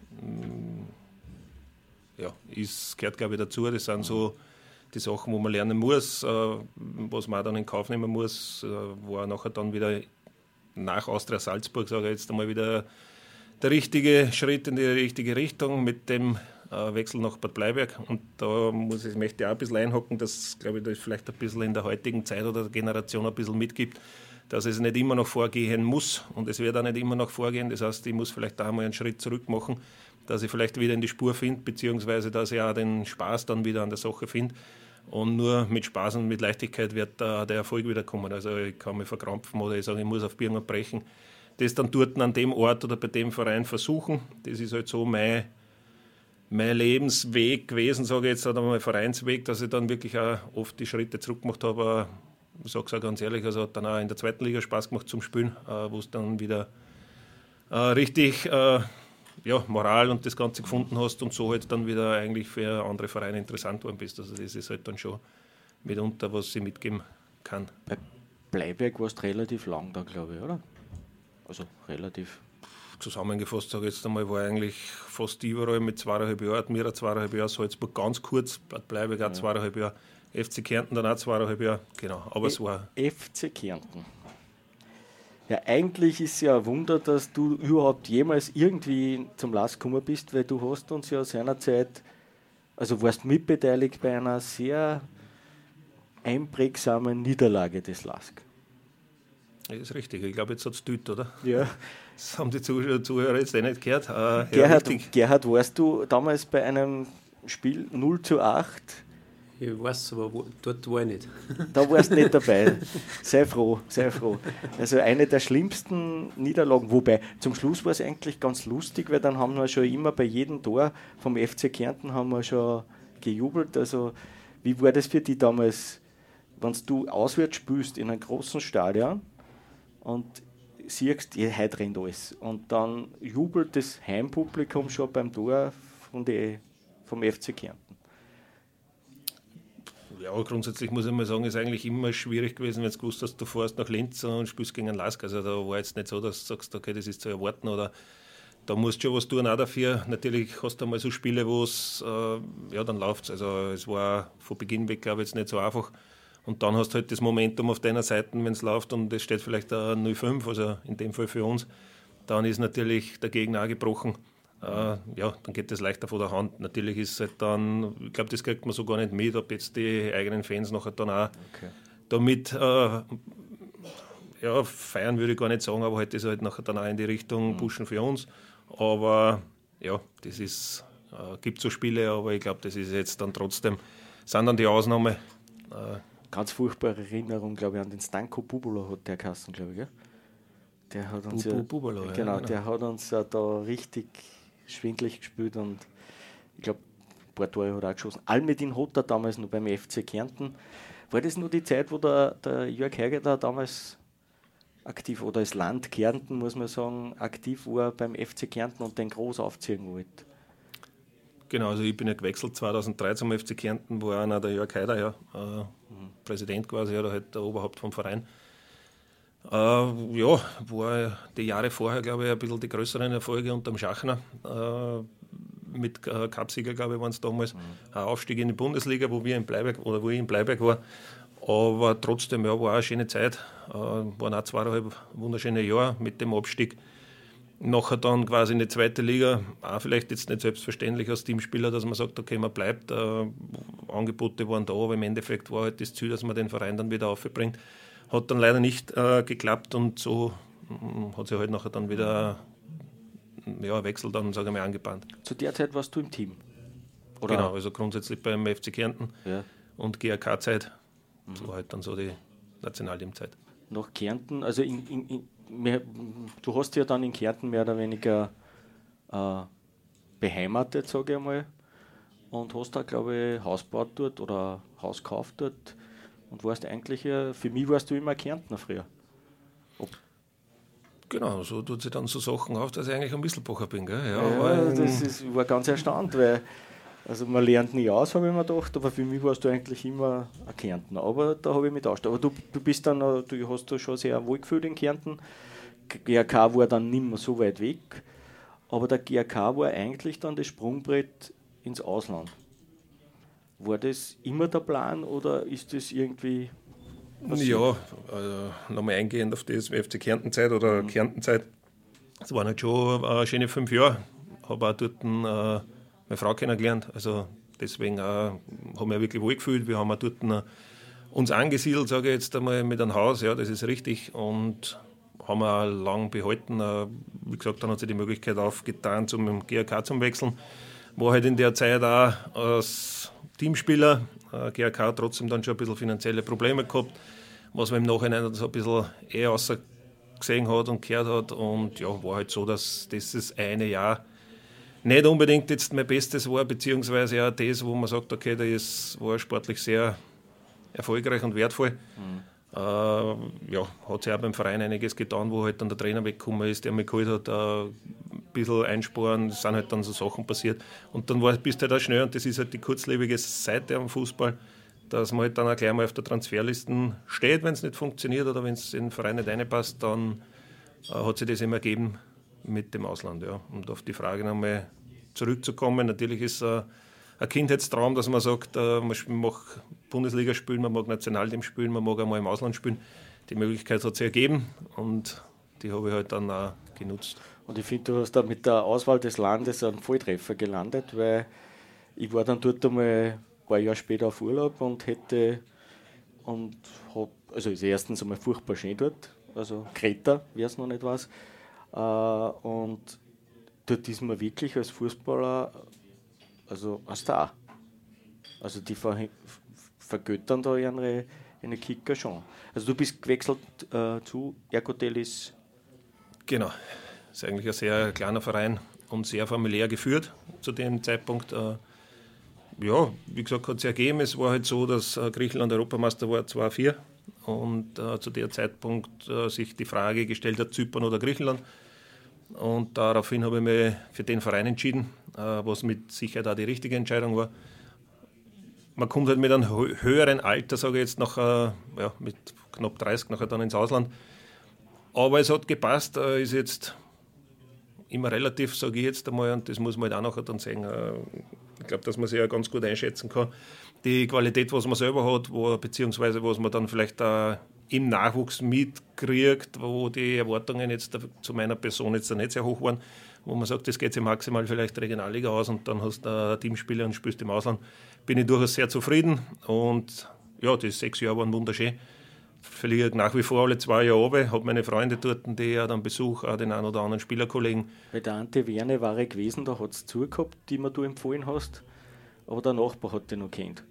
Ja, es gehört, glaube ich, dazu. Das sind so die Sachen, wo man lernen muss, äh, was man auch dann in Kauf nehmen muss, äh, war nachher dann wieder nach Austria Salzburg, sage ich jetzt einmal, wieder der richtige Schritt in die richtige Richtung mit dem äh, Wechsel nach Bad Bleiberg. Und da muss ich, möchte ich auch ein bisschen einhaken, dass, glaube ich, das vielleicht ein bisschen in der heutigen Zeit oder der Generation ein bisschen mitgibt, dass es nicht immer noch vorgehen muss und es wird auch nicht immer noch vorgehen. Das heißt, ich muss vielleicht da mal einen Schritt zurück machen, dass ich vielleicht wieder in die Spur finde, beziehungsweise dass ich auch den Spaß dann wieder an der Sache finde. Und nur mit Spaß und mit Leichtigkeit wird da der Erfolg wieder kommen. Also ich kann mich verkrampfen oder ich sage, ich muss auf Birnen und brechen. Das dann dort an dem Ort oder bei dem Verein versuchen. Das ist halt so mein, mein Lebensweg gewesen, sage ich jetzt, oder mein Vereinsweg, dass ich dann wirklich auch oft die Schritte zurückgemacht habe. Ich sage es auch ganz ehrlich, also hat dann auch in der zweiten Liga Spaß gemacht zum Spielen, wo es dann wieder äh, richtig äh, ja, Moral und das Ganze gefunden hast und so halt dann wieder eigentlich für andere Vereine interessant worden bist. Also das ist halt dann schon mitunter, was ich mitgeben kann. Bei Bleiberg warst du relativ lang da, glaube ich, oder? Also relativ. Zusammengefasst, sage ich jetzt einmal, war eigentlich fast überall mit zweieinhalb Jahren, Admira zweieinhalb Jahre, Salzburg ganz kurz, Bad Bleiberg auch ja. zweieinhalb Jahre, F C Kärnten dann auch zweieinhalb Jahre, genau, aber es war... F C Kärnten. Ja, eigentlich ist es ja ein Wunder, dass du überhaupt jemals irgendwie zum Lask gekommen bist, weil du hast uns ja seinerzeit, also warst mitbeteiligt bei einer sehr einprägsamen Niederlage des Lask. Das ist richtig, ich glaube, jetzt hat es tut, oder? Ja. Das haben die Zuhörer, Zuhörer jetzt eh nicht gehört. Äh, Gerhard, ja, Gerhard, warst du damals bei einem Spiel null zu acht? Ich weiß, aber wo, dort war ich nicht. Da warst du nicht dabei. Sei froh, sei froh. Also eine der schlimmsten Niederlagen, wobei zum Schluss war es eigentlich ganz lustig, weil dann haben wir schon immer bei jedem Tor vom F C Kärnten haben wir schon gejubelt. Also wie war das für dich damals, wenn du auswärts spielst in einem großen Stadion und siehst, ja, heute rennt alles. Und dann jubelt das Heimpublikum schon beim Tor von die, vom F C Kärnten. Ja, grundsätzlich muss ich mal sagen, ist eigentlich immer schwierig gewesen, wenn du gewusst hast, du fährst nach Linz und spielst gegen einen Lask. Also da war jetzt nicht so, dass du sagst, okay, das ist zu erwarten oder da musst du schon was tun auch dafür. Natürlich hast du einmal so Spiele, wo es, äh, ja, dann läuft es. Also es war von Beginn weg, glaube ich, jetzt nicht so einfach. Und dann hast du halt das Momentum auf deiner Seite, wenn es läuft und es steht vielleicht ein null fünf, also in dem Fall für uns, dann ist natürlich der Gegner auch gebrochen. Äh, ja, dann geht das leichter von der Hand. Natürlich ist es halt dann, ich glaube, das kriegt man so gar nicht mit, ob jetzt die eigenen Fans nachher dann auch okay. damit äh, ja, feiern würde ich gar nicht sagen, aber halt ist halt nachher dann auch in die Richtung pushen für uns. Aber ja, das ist, äh, gibt so Spiele, aber ich glaube, das ist jetzt dann trotzdem, sind dann die Ausnahme. Äh, Ganz furchtbare Erinnerung, glaube ich, an den Stanko Bubolo hat der Kasten, glaube ich, gell? Der hat uns Bubu, ja, Bubolo, ja, genau, genau, der hat uns ja da richtig schwindlig gespielt und ich glaube, ein paar Tore hat er auch geschossen. Almedin hat er damals noch beim F C Kärnten. War das nur die Zeit, wo der, der Jörg Herger da damals aktiv, oder das Land Kärnten, muss man sagen, aktiv war beim F C Kärnten und den groß aufziehen wollte? Genau, also ich bin ja gewechselt zweitausenddrei zum F C Kärnten, wo einer der Jörg Haider, ja, äh, mhm. Präsident quasi, oder halt der Oberhaupt vom Verein. Äh, ja, war die Jahre vorher, glaube ich, ein bisschen die größeren Erfolge unterm Schachner. Äh, mit äh, Cupsieger, glaube ich, waren es damals. Mhm. Ein Aufstieg in die Bundesliga, wo wir in Bleiberg, oder wo ich in Bleiberg war. Aber trotzdem, ja, war auch eine schöne Zeit. Äh, waren auch zweieinhalb wunderschöne Jahre mit dem Abstieg. Nachher dann quasi in die zweite Liga, auch vielleicht jetzt nicht selbstverständlich als Teamspieler, dass man sagt, okay, man bleibt, äh, Angebote waren da, aber im Endeffekt war halt das Ziel, dass man den Verein dann wieder aufbringt. Hat dann leider nicht äh, geklappt und so mh, hat sich halt nachher dann wieder ja, ein Wechsel dann, sage ich mal, angebahnt. Zu der Zeit warst du im Team? Oder? Genau, also grundsätzlich beim F C Kärnten ja. und G A K-Zeit, mhm. so halt dann so die Nationalteamzeit. Nach Kärnten, also in, in, in Mehr, du hast ja dann in Kärnten mehr oder weniger äh, beheimatet, sage ich einmal, und hast da, glaube ich, Haus gebaut dort oder Haus gekauft dort und warst eigentlich, ja, für mich warst du immer Kärntner früher. Ob genau, so tut sich dann so Sachen auf, dass ich eigentlich ein Wisselbacher bin. Gell? Ja, ja, aber das ist, ich war ganz erstaunt, weil also man lernt nie aus, habe ich mir gedacht, aber für mich warst du eigentlich immer ein Kärntner. Aber da habe ich mich tauscht. Aber du, du bist dann, du hast da schon sehr wohl gefühlt in Kärnten. G A K war dann nicht mehr so weit weg, aber der G A K war eigentlich dann das Sprungbrett ins Ausland. War das immer der Plan oder ist das irgendwie passiert? Ja, also nochmal eingehend auf das F C Kärntenzeit oder mhm. Kärntenzeit. Es waren halt schon äh, schöne fünf Jahre. Habe auch dort äh, meine Frau kennengelernt, also deswegen äh, haben wir wirklich wohl gefühlt. Wir haben auch dort äh, uns angesiedelt, sage ich jetzt einmal, mit einem Haus, ja, das ist richtig, und haben wir auch lang behalten. Äh, wie gesagt, dann hat sich die Möglichkeit aufgetan, zum G A K zu wechseln. War halt in der Zeit auch als Teamspieler, äh, G A K hat trotzdem dann schon ein bisschen finanzielle Probleme gehabt, was man im Nachhinein so ein bisschen eher außer gesehen hat und gehört hat, und ja, war halt so, dass dieses eine Jahr nicht unbedingt jetzt mein Bestes war, beziehungsweise auch das, wo man sagt, okay, das war sportlich sehr erfolgreich und wertvoll. Mhm. Äh, ja, hat sich auch beim Verein einiges getan, wo halt dann der Trainer weggekommen ist, der mich geholt hat. Äh, bisschen einsparen, es sind halt dann so Sachen passiert. Und dann war, bist du halt auch schnell, und das ist halt die kurzlebige Seite am Fußball, dass man halt dann auch gleich mal auf der Transferliste steht, wenn es nicht funktioniert oder wenn es in den Verein nicht reinpasst, dann äh, hat sich das immer ergeben mit dem Ausland. Ja. Und auf die Frage nochmal zurückzukommen, natürlich ist es äh, ein Kindheitstraum, dass man sagt, äh, man mag Bundesliga spielen, man mag Nationalteam spielen, man mag einmal im Ausland spielen. Die Möglichkeit hat sich ergeben und die habe ich halt dann auch genutzt. Und ich finde, du hast da mit der Auswahl des Landes einen Volltreffer gelandet, weil ich war dann dort einmal ein paar Jahre später auf Urlaub und hätte und hab, also ist erstens einmal furchtbar schön dort, also Kreta, wer es noch nicht weiß, äh, und dort ist man wirklich als Fußballer also ein Star. Also die ver vergöttern da ihre, ihre Kicker schon. Also du bist gewechselt äh, zu Ergotelis. Genau. Das ist eigentlich ein sehr kleiner Verein und sehr familiär geführt zu dem Zeitpunkt. Äh, ja, wie gesagt, hat es ergeben. Es war halt so, dass äh, Griechenland Europameister war zwei vier und äh, zu dem Zeitpunkt äh, sich die Frage gestellt hat, Zypern oder Griechenland. Und daraufhin habe ich mich für den Verein entschieden, äh, was mit Sicherheit auch die richtige Entscheidung war. Man kommt halt mit einem höheren Alter, sage ich jetzt, nachher, ja, mit knapp dreißig, nachher dann ins Ausland. Aber es hat gepasst, äh, ist jetzt immer relativ, sage ich jetzt einmal, und das muss man halt auch nachher dann sehen. Äh, ich glaube, dass man sich ja ganz gut einschätzen kann. Die Qualität, was man selber hat, wo, beziehungsweise was man dann vielleicht auch im Nachwuchs mitkriegt, wo die Erwartungen jetzt zu meiner Person jetzt nicht sehr hoch waren, wo man sagt, das geht sich maximal vielleicht Regionalliga aus und dann hast du ein Teamspieler und spielst im Ausland, bin ich durchaus sehr zufrieden und ja, die sechs Jahre waren wunderschön. Verliere nach wie vor alle zwei Jahre runter, habe meine Freunde dort, die ja dann Besuch, auch den einen oder anderen Spielerkollegen. Bei der Ante Werne war er gewesen, da hat es zugehabt, die mir du empfohlen hast, aber der Nachbar hat den noch kennt.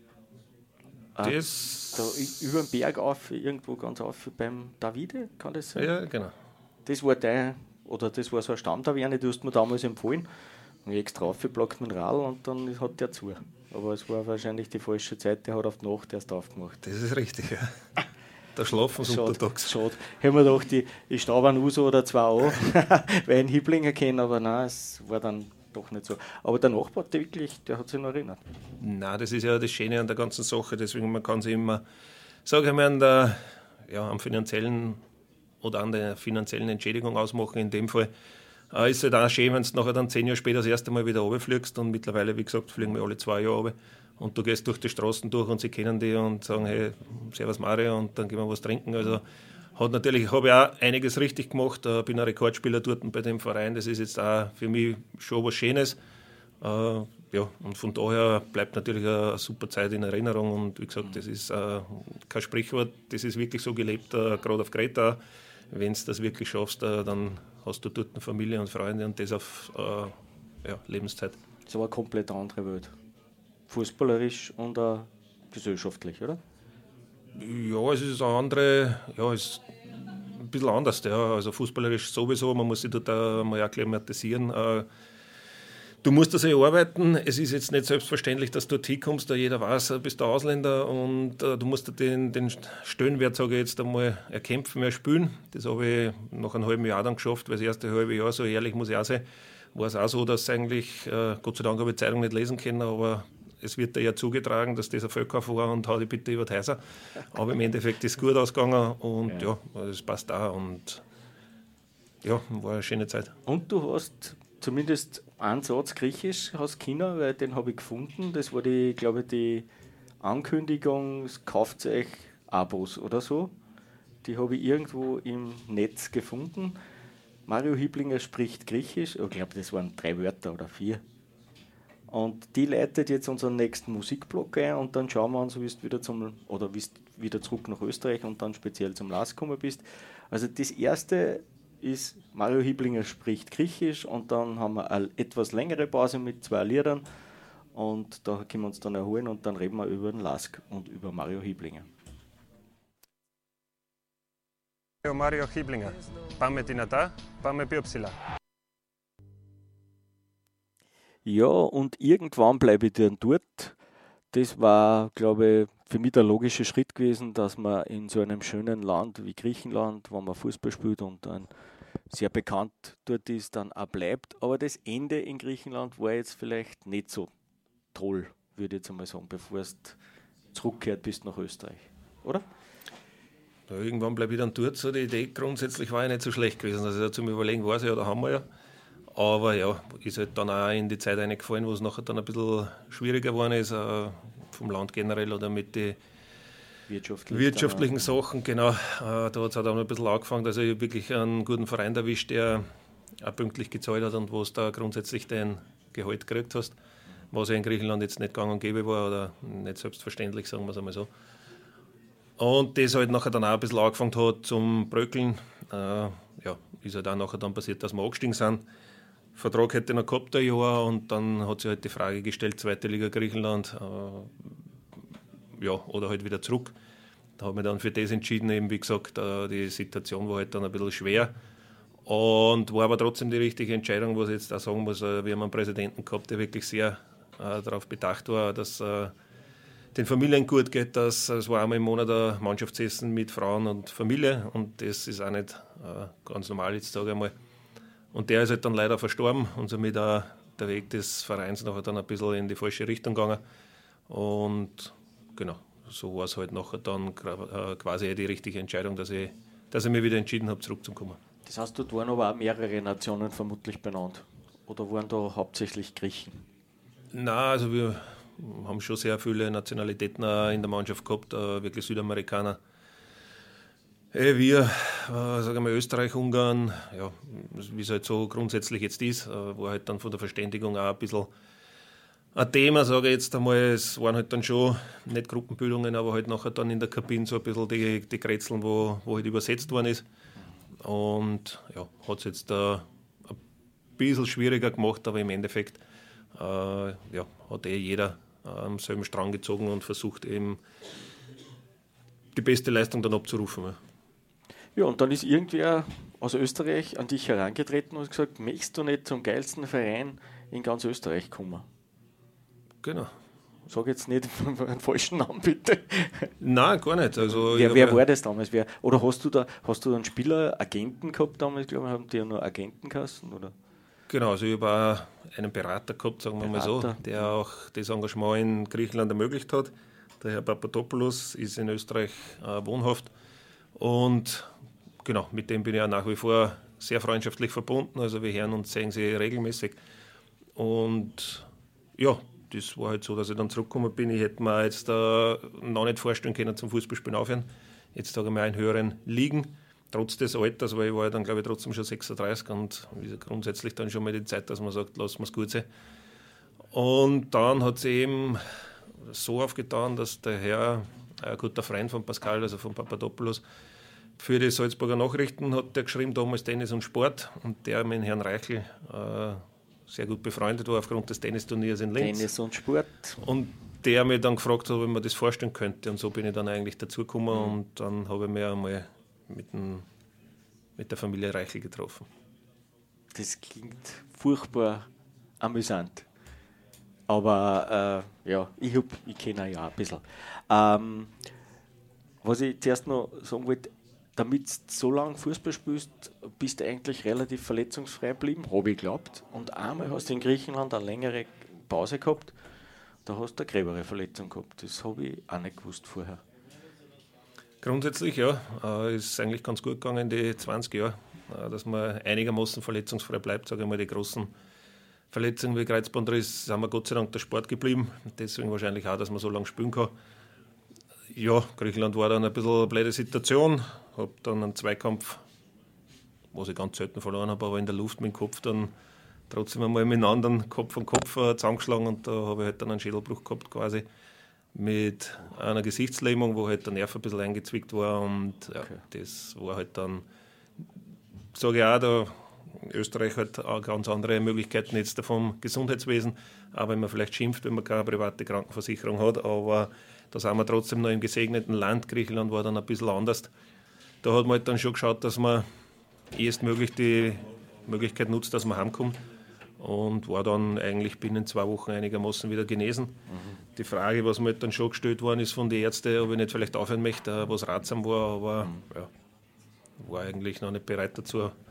Das Da über den Berg auf, irgendwo ganz auf beim Davide, kann das sein? Ja, genau. Das war der, oder das war so ein Stammtaverne, du hast mir damals empfohlen. Und ich extra aufgeblockt mit dem Radl und dann hat der zu. Aber es war wahrscheinlich die falsche Zeit, der hat auf die Nacht erst aufgemacht. Das ist richtig, ja. Da schlafen sie untertags. Schade. Ich habe mir gedacht, ich, ich staube einen Uso oder zwei an, weil ich einen Hiblinger kenne, aber nein, es war dann doch nicht so. Aber der Nachbar, der wirklich, der hat sich noch erinnert. Nein, das ist ja das Schöne an der ganzen Sache. Deswegen, man kann sich immer, sage ich mal, an der, ja, am finanziellen oder an der finanziellen Entschädigung ausmachen. In dem Fall äh, ist es halt auch schön, wenn du nachher dann zehn Jahre später das erste Mal wieder runterfliegst. Und mittlerweile, wie gesagt, fliegen wir alle zwei Jahre runter. Und du gehst durch die Straßen durch und sie kennen dich und sagen, hey, servus Mario, und dann gehen wir was trinken. Also hat natürlich, habe ich auch einiges richtig gemacht, äh, bin ein Rekordspieler dort bei dem Verein, das ist jetzt auch für mich schon was Schönes. Äh, ja, und von daher bleibt natürlich eine super Zeit in Erinnerung und wie gesagt, das ist äh, kein Sprichwort, das ist wirklich so gelebt, äh, gerade auf Kreta. Wenn du das wirklich schaffst, äh, dann hast du dort eine Familie und Freunde und das auf äh, ja, Lebenszeit. Das war eine komplett andere Welt. Fußballerisch und auch gesellschaftlich, oder? Ja, es ist eine andere, ja, es ist ein bisschen anders. Ja. Also fußballerisch sowieso, man muss sich dort auch mal akklimatisieren. Du musst das erarbeiten. Es ist jetzt nicht selbstverständlich, dass du dort hinkommst, da jeder weiß, du bist der Ausländer und du musst den, den Stellenwert, sage ich jetzt einmal, erkämpfen, erspülen. Das habe ich nach einem halben Jahr dann geschafft, weil das erste halbe Jahr, so ehrlich muss ich auch sein, war es auch so, dass eigentlich, Gott sei Dank habe ich die Zeitung nicht lesen können, aber es wird dir ja zugetragen, dass das ein Völker war und hau die bitte über die Häuser. Aber im Endeffekt ist es gut ausgegangen und ja, es ja, passt auch und ja, war eine schöne Zeit. Und du hast zumindest einen Satz Griechisch hast Kinder, weil den habe ich gefunden. Das war die, glaube ich, die Ankündigung, kauft euch Abos oder so. Die habe ich irgendwo im Netz gefunden. Mario Hiblinger spricht Griechisch. Ich glaube, das waren drei Wörter oder vier. Und die leitet jetzt unseren nächsten Musikblock ein und dann schauen wir uns, wie du wieder zum oder wie du wieder zurück nach Österreich und dann speziell zum Lask gekommen bist. Also das erste ist, Mario Hiblinger spricht Griechisch und dann haben wir eine etwas längere Pause mit zwei Liedern und da können wir uns dann erholen und dann reden wir über den Lask und über Mario Hiblinger. Mario Hiblinger, πάμε δυνατά, πάμε πιο ψηλά. Ja, und irgendwann bleibe ich dann dort. Das war, glaube ich, für mich der logische Schritt gewesen, dass man in so einem schönen Land wie Griechenland, wo man Fußball spielt und ein sehr bekannt dort ist, dann auch bleibt. Aber das Ende in Griechenland war jetzt vielleicht nicht so toll, würde ich jetzt einmal sagen, bevor du zurückgekehrt bist nach Österreich, oder? Ja, irgendwann bleibe ich dann dort. So, die Idee grundsätzlich war ja nicht so schlecht gewesen. Also zum Überlegen war es ja, da haben wir ja. Aber ja, ist halt dann auch in die Zeit reingefallen, wo es nachher dann ein bisschen schwieriger geworden ist, äh, vom Land generell oder mit den Wirtschaftlich wirtschaftlichen Sachen. Genau, äh, da hat es auch dann ein bisschen angefangen, dass ich wirklich einen guten Verein erwischt, der auch pünktlich gezahlt hat und wo es da grundsätzlich dein Gehalt gekriegt hast, was ja in Griechenland jetzt nicht gang und gäbe war oder nicht selbstverständlich, sagen wir es einmal so. Und das halt nachher dann auch ein bisschen angefangen hat zum Bröckeln. Äh, ja, ist halt auch nachher dann passiert, dass wir angestiegen sind. Vertrag hätte ich noch gehabt, ein Jahr, und dann hat sich halt die Frage gestellt, zweite Liga Griechenland, äh, ja, oder halt wieder zurück. Da habe ich mich dann für das entschieden, eben wie gesagt, äh, die Situation war halt dann ein bisschen schwer und war aber trotzdem die richtige Entscheidung, was ich jetzt auch sagen muss. Äh, wir haben einen Präsidenten gehabt, der wirklich sehr äh, darauf bedacht war, dass äh, den Familien gut geht. Dass, es war einmal im Monat ein Mannschaftsessen mit Frauen und Familie, und das ist auch nicht äh, ganz normal, jetzt sage ich einmal. Und der ist halt dann leider verstorben und somit auch der Weg des Vereins nachher dann ein bisschen in die falsche Richtung gegangen. Und genau, so war es halt nachher dann quasi die richtige Entscheidung, dass ich, dass ich mich wieder entschieden habe, zurückzukommen. Das heißt, dort waren aber auch mehrere Nationen vermutlich benannt. Oder waren da hauptsächlich Griechen? Nein, also wir haben schon sehr viele Nationalitäten in der Mannschaft gehabt, wirklich Südamerikaner. Wir, äh, sagen wir Österreich, Ungarn, ja, wie es halt so grundsätzlich jetzt ist, äh, war halt dann von der Verständigung auch ein bisschen ein Thema, sage ich jetzt einmal. Es waren halt dann schon nicht Gruppenbildungen, aber halt nachher dann in der Kabine so ein bisschen die, die Kretzeln, wo, wo halt übersetzt worden ist. Und ja, hat es jetzt äh, ein bisschen schwieriger gemacht, aber im Endeffekt äh, ja, hat eh jeder äh, am selben Strang gezogen und versucht eben die beste Leistung dann abzurufen. Ja. Ja, und dann ist irgendwer aus Österreich an dich herangetreten und gesagt, möchtest du nicht zum geilsten Verein in ganz Österreich kommen? Genau. Sag jetzt nicht einen falschen Namen, bitte. Nein, gar nicht. Also wer wer war das damals? Wer, oder hast du da hast du einen Spieler, Agenten gehabt damals? Ich glaube, haben die ja nur Agentenkassen, oder? Genau, also ich habe auch einen Berater gehabt, sagen wir Berater. mal so, der auch das Engagement in Griechenland ermöglicht hat. Der Herr Papadopoulos ist in Österreich äh, wohnhaft. Und genau, mit dem bin ich auch nach wie vor sehr freundschaftlich verbunden. Also wir hören uns, sehen sie regelmäßig. Und ja, das war halt so, dass ich dann zurückgekommen bin. Ich hätte mir jetzt äh, noch nicht vorstellen können, zum Fußballspielen aufhören. Jetzt sage ich mal in höheren Ligen, trotz des Alters, weil ich war ja dann, glaube ich, trotzdem schon sechsunddreißig und grundsätzlich dann schon mal die Zeit, dass man sagt, lass mir es gut sein. Und dann hat es eben so aufgetan, dass der Herr, ein guter Freund von Pascal, also von Papadopoulos, für die Salzburger Nachrichten hat der geschrieben, damals Tennis und Sport, und der mit Herrn Reichel äh, sehr gut befreundet war aufgrund des Tennisturniers in Linz. Tennis und Sport. Und der mich dann gefragt hat, ob ich mir das vorstellen könnte, und so bin ich dann eigentlich dazugekommen, mhm. und dann habe ich mich einmal mit, dem, mit der Familie Reichel getroffen. Das klingt furchtbar amüsant. Aber äh, ja, ich, ich kenne ihn ja ein bisschen. Ähm, was ich zuerst noch sagen wollte, damit du so lange Fußball spielst, bist du eigentlich relativ verletzungsfrei geblieben, habe ich geglaubt. Und einmal hast du in Griechenland eine längere Pause gehabt, da hast du eine gröbere Verletzung gehabt. Das habe ich auch nicht gewusst vorher. Grundsätzlich ja, äh, ist eigentlich ganz gut gegangen in die zwanzig Jahre, äh, dass man einigermaßen verletzungsfrei bleibt. Sage ich mal, die großen Verletzungen wie Kreuzbandriss sind wir Gott sei Dank der Sport geblieben. Deswegen wahrscheinlich auch, dass man so lange spielen kann. Ja, Griechenland war dann ein bisschen eine blöde Situation. Habe dann einen Zweikampf, was ich ganz selten verloren habe, aber in der Luft mit dem Kopf dann trotzdem einmal mit einem anderen Kopf an Kopf äh, zusammengeschlagen, und da habe ich halt dann einen Schädelbruch gehabt quasi mit einer Gesichtslähmung, wo halt der Nerv ein bisschen eingezwickt war, und ja, okay. Das war halt dann, sage ich auch, da Österreich hat auch ganz andere Möglichkeiten jetzt vom Gesundheitswesen, auch wenn man vielleicht schimpft, wenn man keine private Krankenversicherung hat, aber da sind wir trotzdem noch im gesegneten Land. Griechenland war dann ein bisschen anders. Da hat man halt dann schon geschaut, dass man erstmöglich die Möglichkeit nutzt, dass man heimkommt, und war dann eigentlich binnen zwei Wochen einigermaßen wieder genesen. Mhm. Die Frage, was mir halt dann schon gestellt worden ist von den Ärzten, ob ich nicht vielleicht aufhören möchte, was ratsam war, aber mhm. ja, war eigentlich noch nicht bereit dazu,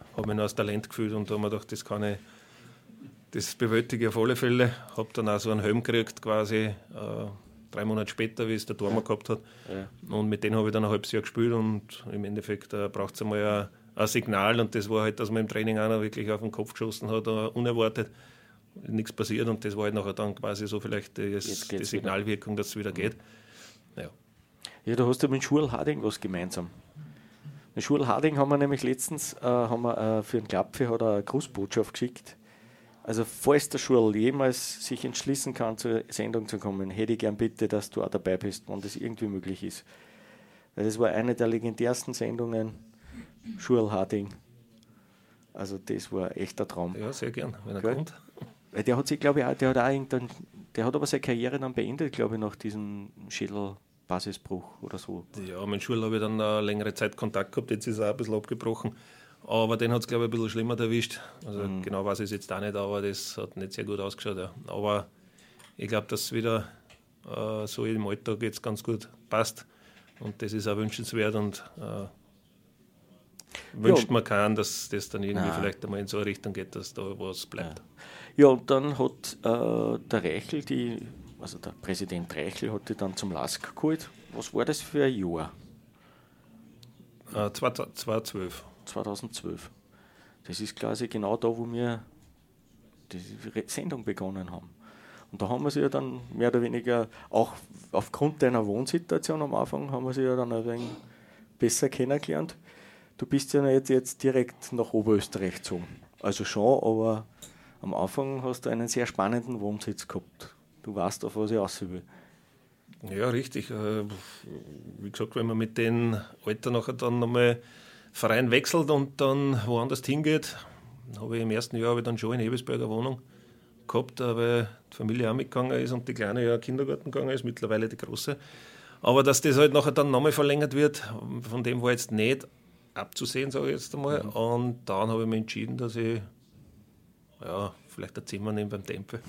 habe mich noch als Talent gefühlt und da habe mir gedacht, das kann ich, das bewältige ich auf alle Fälle. Habe dann auch so einen Helm gekriegt, quasi äh, drei Monate später, wie es der Tormann gehabt hat. Ja. Und mit denen habe ich dann ein halbes Jahr gespielt und im Endeffekt äh, braucht es einmal ein, ein Signal und das war halt, dass man im Training einer wirklich auf den Kopf geschossen hat, uh, unerwartet. Nichts passiert und das war halt nachher dann quasi so vielleicht das, die Signalwirkung, dass es wieder geht. Ja. Ja, da hast du mit Schurl Harding was gemeinsam. Mit Schurl Harding haben wir nämlich letztens äh, haben wir, äh, für einen Klapfe hat er eine Grußbotschaft geschickt. Also falls der Schurl jemals sich entschließen kann, zur Sendung zu kommen, hätte ich gern bitte, dass du auch dabei bist, wenn das irgendwie möglich ist. Weil das war eine der legendärsten Sendungen, Schurl Harding. Also das war echt ein Traum. Ja, sehr gern, wenn er Gell? kommt. Weil der hat sich, glaube ich, auch, der hat auch irgendein, der hat aber seine Karriere dann beendet, glaube ich, nach diesem Schädelbasisbruch oder so. Ja, mit Schul habe ich dann eine längere Zeit Kontakt gehabt, jetzt ist er auch ein bisschen abgebrochen. Aber den hat es, glaube ich, ein bisschen schlimmer erwischt. Also mhm. genau weiß ich es jetzt auch nicht, aber das hat nicht sehr gut ausgeschaut. Ja. Aber ich glaube, dass es wieder äh, so im Alltag jetzt ganz gut passt. Und das ist auch wünschenswert und äh, wünscht ja. man keinen, dass das dann irgendwie Nein. vielleicht einmal in so eine Richtung geht, dass da was bleibt. Ja. Ja, und dann hat äh, der Reichel, die, also der Präsident Reichel, hat die dann zum Lask geholt. Was war das für ein Jahr? Äh, zweitausendzwölf. zweitausendzwölf. Das ist quasi genau da, wo wir die Sendung begonnen haben. Und da haben wir sie ja dann mehr oder weniger, auch aufgrund deiner Wohnsituation am Anfang, haben wir sie ja dann ein wenig besser kennengelernt. Du bist ja jetzt, jetzt direkt nach Oberösterreich gezogen. Also schon, aber am Anfang hast du einen sehr spannenden Wohnsitz gehabt. Du weißt, auf was ich raus will. Ja, richtig. Wie gesagt, wenn man mit dem Alter nachher dann nochmal Verein wechselt und dann woanders hingeht, habe ich im ersten Jahr habe ich dann schon in Ebesberger Wohnung gehabt, weil die Familie auch mitgegangen ist und die Kleine ja in den Kindergarten gegangen ist, mittlerweile die Große. Aber dass das halt nachher dann nochmal verlängert wird, von dem war jetzt nicht abzusehen, sage ich jetzt einmal. Mhm. Und dann habe ich mich entschieden, dass ich ja, vielleicht ein Zimmer nehmen beim Tempel.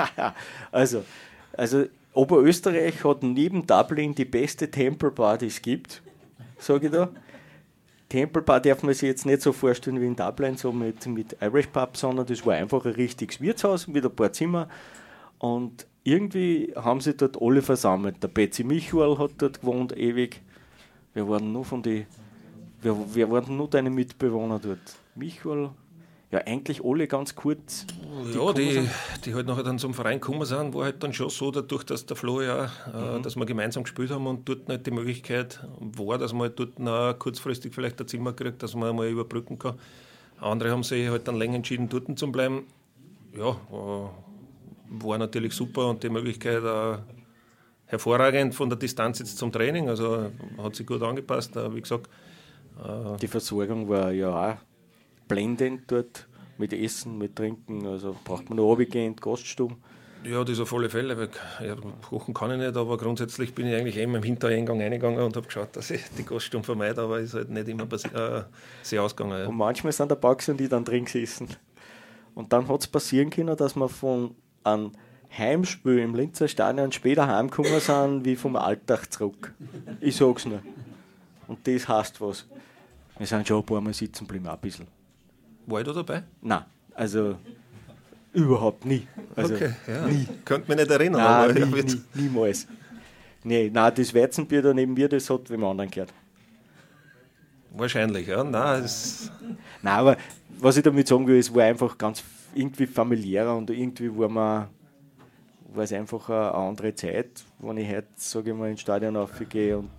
also, also Oberösterreich hat neben Dublin die beste Tempelbar, die es gibt, sage ich da. Tempelbar darf man sich jetzt nicht so vorstellen wie in Dublin, so mit, mit Irish Pub, sondern das war einfach ein richtiges Wirtshaus mit ein paar Zimmer. Und irgendwie haben sie dort alle versammelt. Der Betsy Michuel hat dort gewohnt, ewig. Wir waren nur von die, wir, wir waren nur deine Mitbewohner dort. Michuel, ja eigentlich alle ganz kurz. Die ja, die, die halt nachher dann zum Verein gekommen sind, war halt dann schon so, dadurch, dass der Flo ja, mhm. äh, dass wir gemeinsam gespielt haben und dort nicht die Möglichkeit war, dass man halt dort noch kurzfristig vielleicht ein Zimmer kriegt, dass man mal überbrücken kann. Andere haben sich halt dann länger entschieden, dort zu bleiben. Ja, äh, war natürlich super und die Möglichkeit äh, hervorragend von der Distanz jetzt zum Training, also hat sich gut angepasst, äh, wie gesagt. Äh, die Versorgung war ja auch blendend dort, mit Essen, mit Trinken, also braucht man noch runtergehend, Gaststuben. Ja, das auf alle Fälle, weil ja, kochen kann ich nicht, aber grundsätzlich bin ich eigentlich eben im Hintereingang reingegangen und habe geschaut, dass ich die Gaststuben vermeide, aber ist halt nicht immer äh, sehr ausgegangen. Ja. Und manchmal sind der Baxi und ich dann drin gesessen. Und dann hat es passieren können, dass wir von einem Heimspiel im Linzer Stadion später heimgekommen sind, wie vom Alltag zurück. Ich sag's nur. Und das heißt was. Wir sind schon ein paar Mal sitzen geblieben, auch ein bisschen. War ich da dabei? Nein, also überhaupt nie. Also okay, ja. Nie. Könnte mich nicht erinnern. Nein, aber nie, nie, niemals. Nee, nein, das Weizenbier da neben mir, das hat wem anderen gehört. Wahrscheinlich, ja. Nein, es nein, aber was ich damit sagen will, es war einfach ganz irgendwie familiärer und irgendwie war man, war es einfach eine andere Zeit, wenn ich heute, sage ich mal, ins Stadion aufgehe und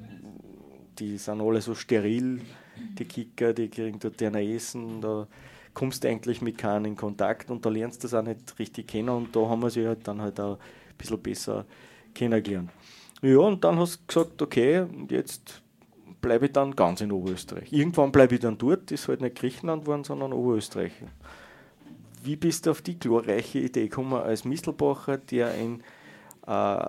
die sind alle so steril, die Kicker, die kriegen dort ein Essen, da kommst du eigentlich mit keinem in Kontakt und da lernst du das auch nicht richtig kennen und da haben wir sie halt dann halt auch ein bisschen besser kennengelernt. Ja, und dann hast du gesagt, okay, und jetzt bleibe ich dann ganz in Oberösterreich. Irgendwann bleibe ich dann dort, ist halt nicht Griechenland geworden, sondern Oberösterreich. Wie bist du auf die glorreiche Idee gekommen als Mistelbacher, der in äh,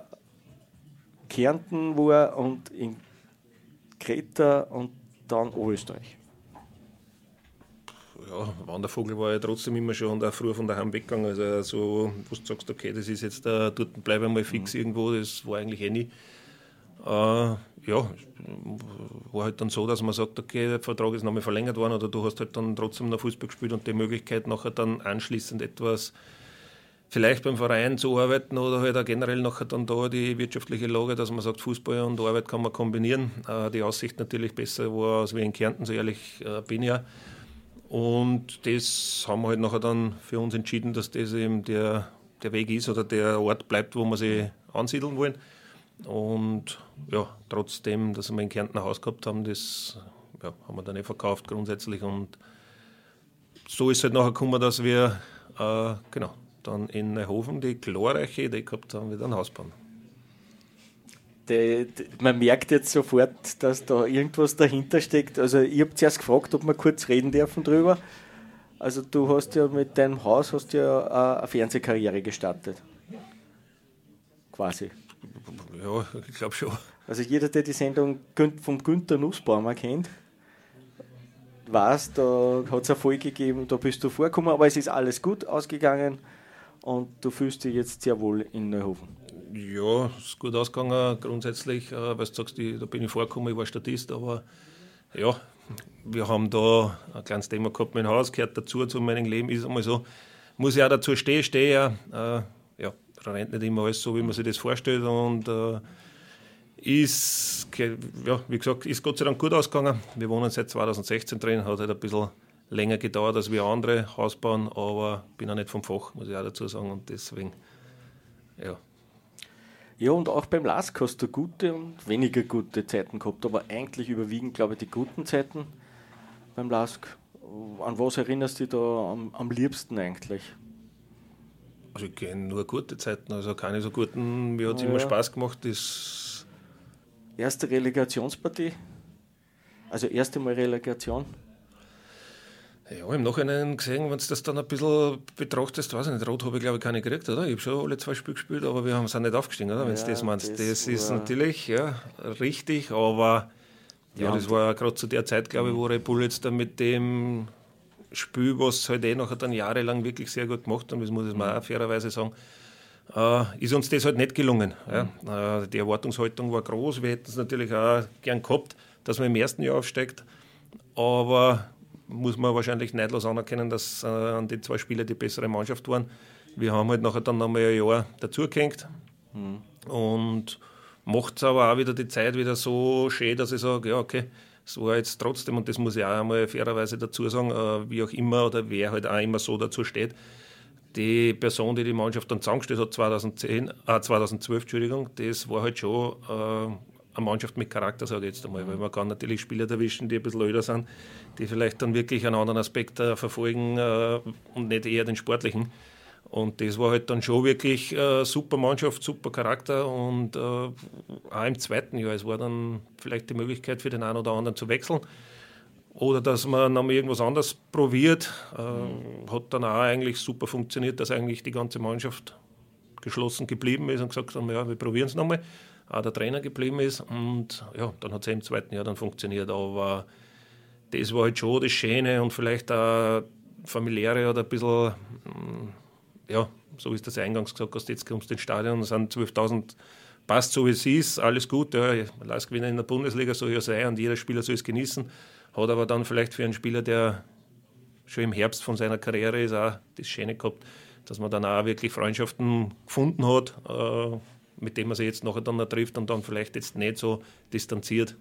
Kärnten war und in Kreta und dann Oberösterreich? Ja, Wandervogel war ja trotzdem immer schon auch früher von daheim weggegangen. Also, so, wo du sagst, okay, das ist jetzt, uh, dort bleibe ich mal fix mhm. irgendwo, das war eigentlich eh nie. Äh, ja, war halt dann so, dass man sagt, okay, der Vertrag ist nochmal verlängert worden oder du hast halt dann trotzdem noch Fußball gespielt und die Möglichkeit nachher dann anschließend etwas vielleicht beim Verein zu arbeiten oder halt auch generell nachher dann da die wirtschaftliche Lage, dass man sagt, Fußball und Arbeit kann man kombinieren. Äh, die Aussicht natürlich besser war als wie in Kärnten, so ehrlich äh, bin ich ja. Und das haben wir halt nachher dann für uns entschieden, dass das eben der, der Weg ist oder der Ort bleibt, wo wir sich ansiedeln wollen. Und ja, trotzdem, dass wir in Kärnten ein Haus gehabt haben, das ja, haben wir dann eh verkauft grundsätzlich. Und so ist es halt nachher gekommen, dass wir äh, genau, dann in Neuhofen die glorreiche Idee gehabt haben, wieder ein Haus bauen. Die, die, man merkt jetzt sofort, dass da irgendwas dahinter steckt. Also ich habe zuerst gefragt, ob wir kurz reden dürfen drüber. Also du hast ja mit deinem Haus hast ja eine Fernsehkarriere gestartet. Quasi. Ja, ich glaube schon. Also jeder, der die Sendung vom Günther Nussbaumer kennt, weiß, da hat es eine Folge gegeben, da bist du vorgekommen, aber es ist alles gut ausgegangen und du fühlst dich jetzt sehr wohl in Neuhofen. Ja, es ist gut ausgegangen grundsätzlich, weil du sagst, ich, da bin ich vorgekommen, ich war Statist, aber ja, wir haben da ein kleines Thema gehabt mit dem Haus, gehört dazu zu meinem Leben, ist einmal so, muss ich auch dazu stehen, stehe ja, äh, ja, da rennt nicht immer alles so, wie man sich das vorstellt und äh, ist, ja, wie gesagt, ist Gott sei Dank gut ausgegangen. Wir wohnen seit zwanzig sechzehn drin, hat halt ein bisschen länger gedauert als wir andere Haus bauen, aber bin auch nicht vom Fach, muss ich auch dazu sagen und deswegen, ja. Ja, und auch beim Lask hast du gute und weniger gute Zeiten gehabt, aber eigentlich überwiegend, glaube ich, die guten Zeiten beim Lask. An was erinnerst du dich da am, am liebsten eigentlich? Also ich kenne nur gute Zeiten, also keine so guten, mir hat es ja immer Spaß gemacht. Das erste Relegationspartie? Also erste Mal Relegation? Ja, im Nachhinein gesehen, wenn du das dann ein bisschen betrachtest, weiß ich nicht, Rot habe ich glaube ich keine gekriegt, oder? Ich habe schon alle zwei Spiele gespielt, aber wir haben es auch nicht aufgestiegen, oder? Wenn du ja, das meinst. Das, das ist war natürlich ja, richtig, aber ja, ja das war gerade zu der Zeit, glaube ich, wo Red Bull jetzt dann mit dem Spiel, was halt eh nachher dann jahrelang wirklich sehr gut gemacht haben, das muss ich mal auch fairerweise sagen, äh, ist uns das halt nicht gelungen. Ja. Äh, die Erwartungshaltung war groß, wir hätten es natürlich auch gern gehabt, dass man im ersten Jahr aufsteigt, aber muss man wahrscheinlich neidlos anerkennen, dass äh, an die zwei Spieler die bessere Mannschaft waren. Wir haben halt nachher dann nochmal ein Jahr dazugehängt mhm. und macht es aber auch wieder die Zeit wieder so schön, dass ich sage, ja okay, es war jetzt trotzdem, und das muss ich auch einmal fairerweise dazu sagen, äh, wie auch immer oder wer halt auch immer so dazu steht, die Person, die die Mannschaft dann zusammengestellt hat, zweitausendzehn, äh, zweitausendzwölf, Entschuldigung, das war halt schon äh, eine Mannschaft mit Charakter, sage ich jetzt einmal, weil man kann natürlich Spieler erwischen, die ein bisschen älter sind, die vielleicht dann wirklich einen anderen Aspekt äh, verfolgen äh, und nicht eher den sportlichen. Und das war halt dann schon wirklich äh, super Mannschaft, super Charakter und äh, auch im zweiten Jahr, es war dann vielleicht die Möglichkeit für den einen oder anderen zu wechseln oder dass man nochmal irgendwas anderes probiert. Äh, mhm. Hat dann auch eigentlich super funktioniert, dass eigentlich die ganze Mannschaft geschlossen geblieben ist und gesagt haben, ja, wir probieren es nochmal. Auch der Trainer geblieben ist und ja, dann hat es im zweiten Jahr dann funktioniert, aber das war halt schon das Schöne und vielleicht auch familiäre oder ein bisschen, ja, so wie du das eingangs gesagt hast, jetzt kommst du ins Stadion, es sind zwölftausend, passt so wie es ist, alles gut, ja, Lask gewinnen in der Bundesliga soll ja sein und jeder Spieler soll es genießen, hat aber dann vielleicht für einen Spieler, der schon im Herbst von seiner Karriere ist, auch das Schöne gehabt, dass man dann auch wirklich Freundschaften gefunden hat, äh, mit dem man sich jetzt nachher dann noch trifft und dann vielleicht jetzt nicht so distanziert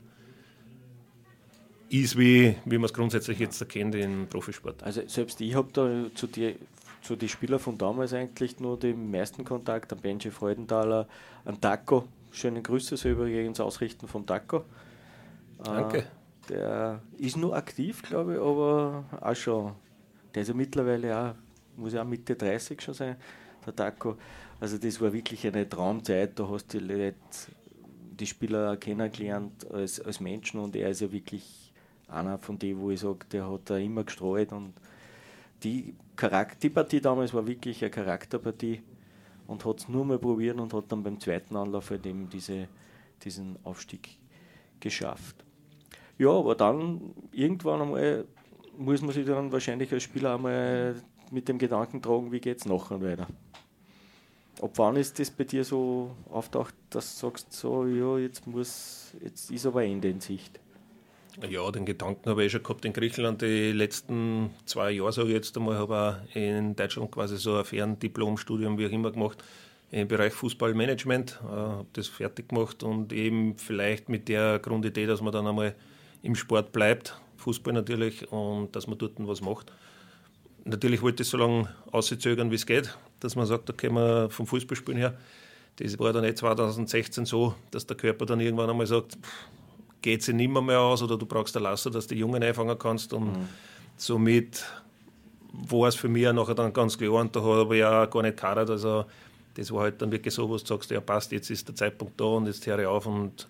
ist, wie, wie man es grundsätzlich jetzt erkennt im Profisport. Also selbst ich habe da zu die, zu den Spielern von damals eigentlich nur den meisten Kontakt, an Benji Freudenthaler, an Taco. Schöne Grüße so übrigens ausrichten von Taco. Danke. Äh, der ist nur aktiv, glaube ich, aber auch schon, der ist ja mittlerweile auch, muss ja auch Mitte dreißig schon sein, der Taco. Also das war wirklich eine Traumzeit, da hast du die Leute, die Spieler kennengelernt als, als Menschen und er ist ja wirklich einer von denen, wo ich sage, der hat da immer gestreut und die, Charakter, die Partie damals war wirklich eine Charakterpartie und hat es nur mal probiert und hat dann beim zweiten Anlauf halt eben diese, diesen Aufstieg geschafft. Ja, aber dann irgendwann einmal muss man sich dann wahrscheinlich als Spieler einmal mit dem Gedanken tragen, wie geht es nachher weiter. Ab wann ist das bei dir so auftaucht, dass du sagst, so, ja, jetzt muss, jetzt ist aber Ende in Sicht? Ja, den Gedanken habe ich eh schon gehabt in Griechenland die letzten zwei Jahre, sage ich jetzt einmal, habe auch in Deutschland quasi so ein Ferndiplomstudium, wie auch immer, gemacht im Bereich Fußballmanagement, äh, habe das fertig gemacht und eben vielleicht mit der Grundidee, dass man dann einmal im Sport bleibt, Fußball natürlich, und dass man dort was macht. Natürlich wollte ich so lange auszögern, wie es geht, dass man sagt, okay, man vom Fußballspielen her, das war dann eh zwanzig sechzehn so, dass der Körper dann irgendwann einmal sagt, geht sich nicht mehr, mehr aus oder du brauchst ein Laster, dass du die Jungen einfangen kannst. Und mhm. somit war es für mich auch nachher dann ganz klar und da habe ich auch gar nicht gehadert. Also das war halt dann wirklich so, wo du sagst, ja passt, jetzt ist der Zeitpunkt da und jetzt höre ich auf und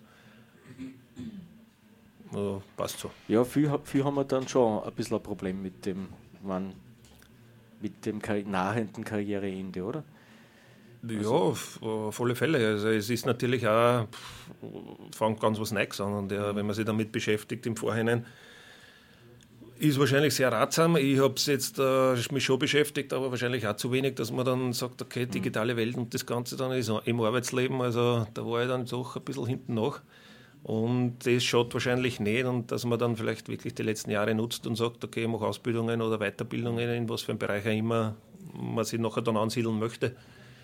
ja, passt so. Ja, viel, viel haben wir dann schon ein bisschen ein Problem mit dem, man, mit dem nahenden Karriereende, oder? Ja, auf, auf alle Fälle. Also es ist natürlich auch, fängt ganz was Neues an. Und ja, wenn man sich damit beschäftigt im Vorhinein, ist wahrscheinlich sehr ratsam. Ich habe es jetzt äh, mich schon beschäftigt, aber wahrscheinlich auch zu wenig, dass man dann sagt, okay, digitale Welt und das Ganze dann ist im Arbeitsleben. Also da war ich dann doch ein bisschen hinten nach. Und das schaut wahrscheinlich nicht. Und dass man dann vielleicht wirklich die letzten Jahre nutzt und sagt, okay, ich mache Ausbildungen oder Weiterbildungen, in was für einem Bereich auch immer man sich nachher dann ansiedeln möchte.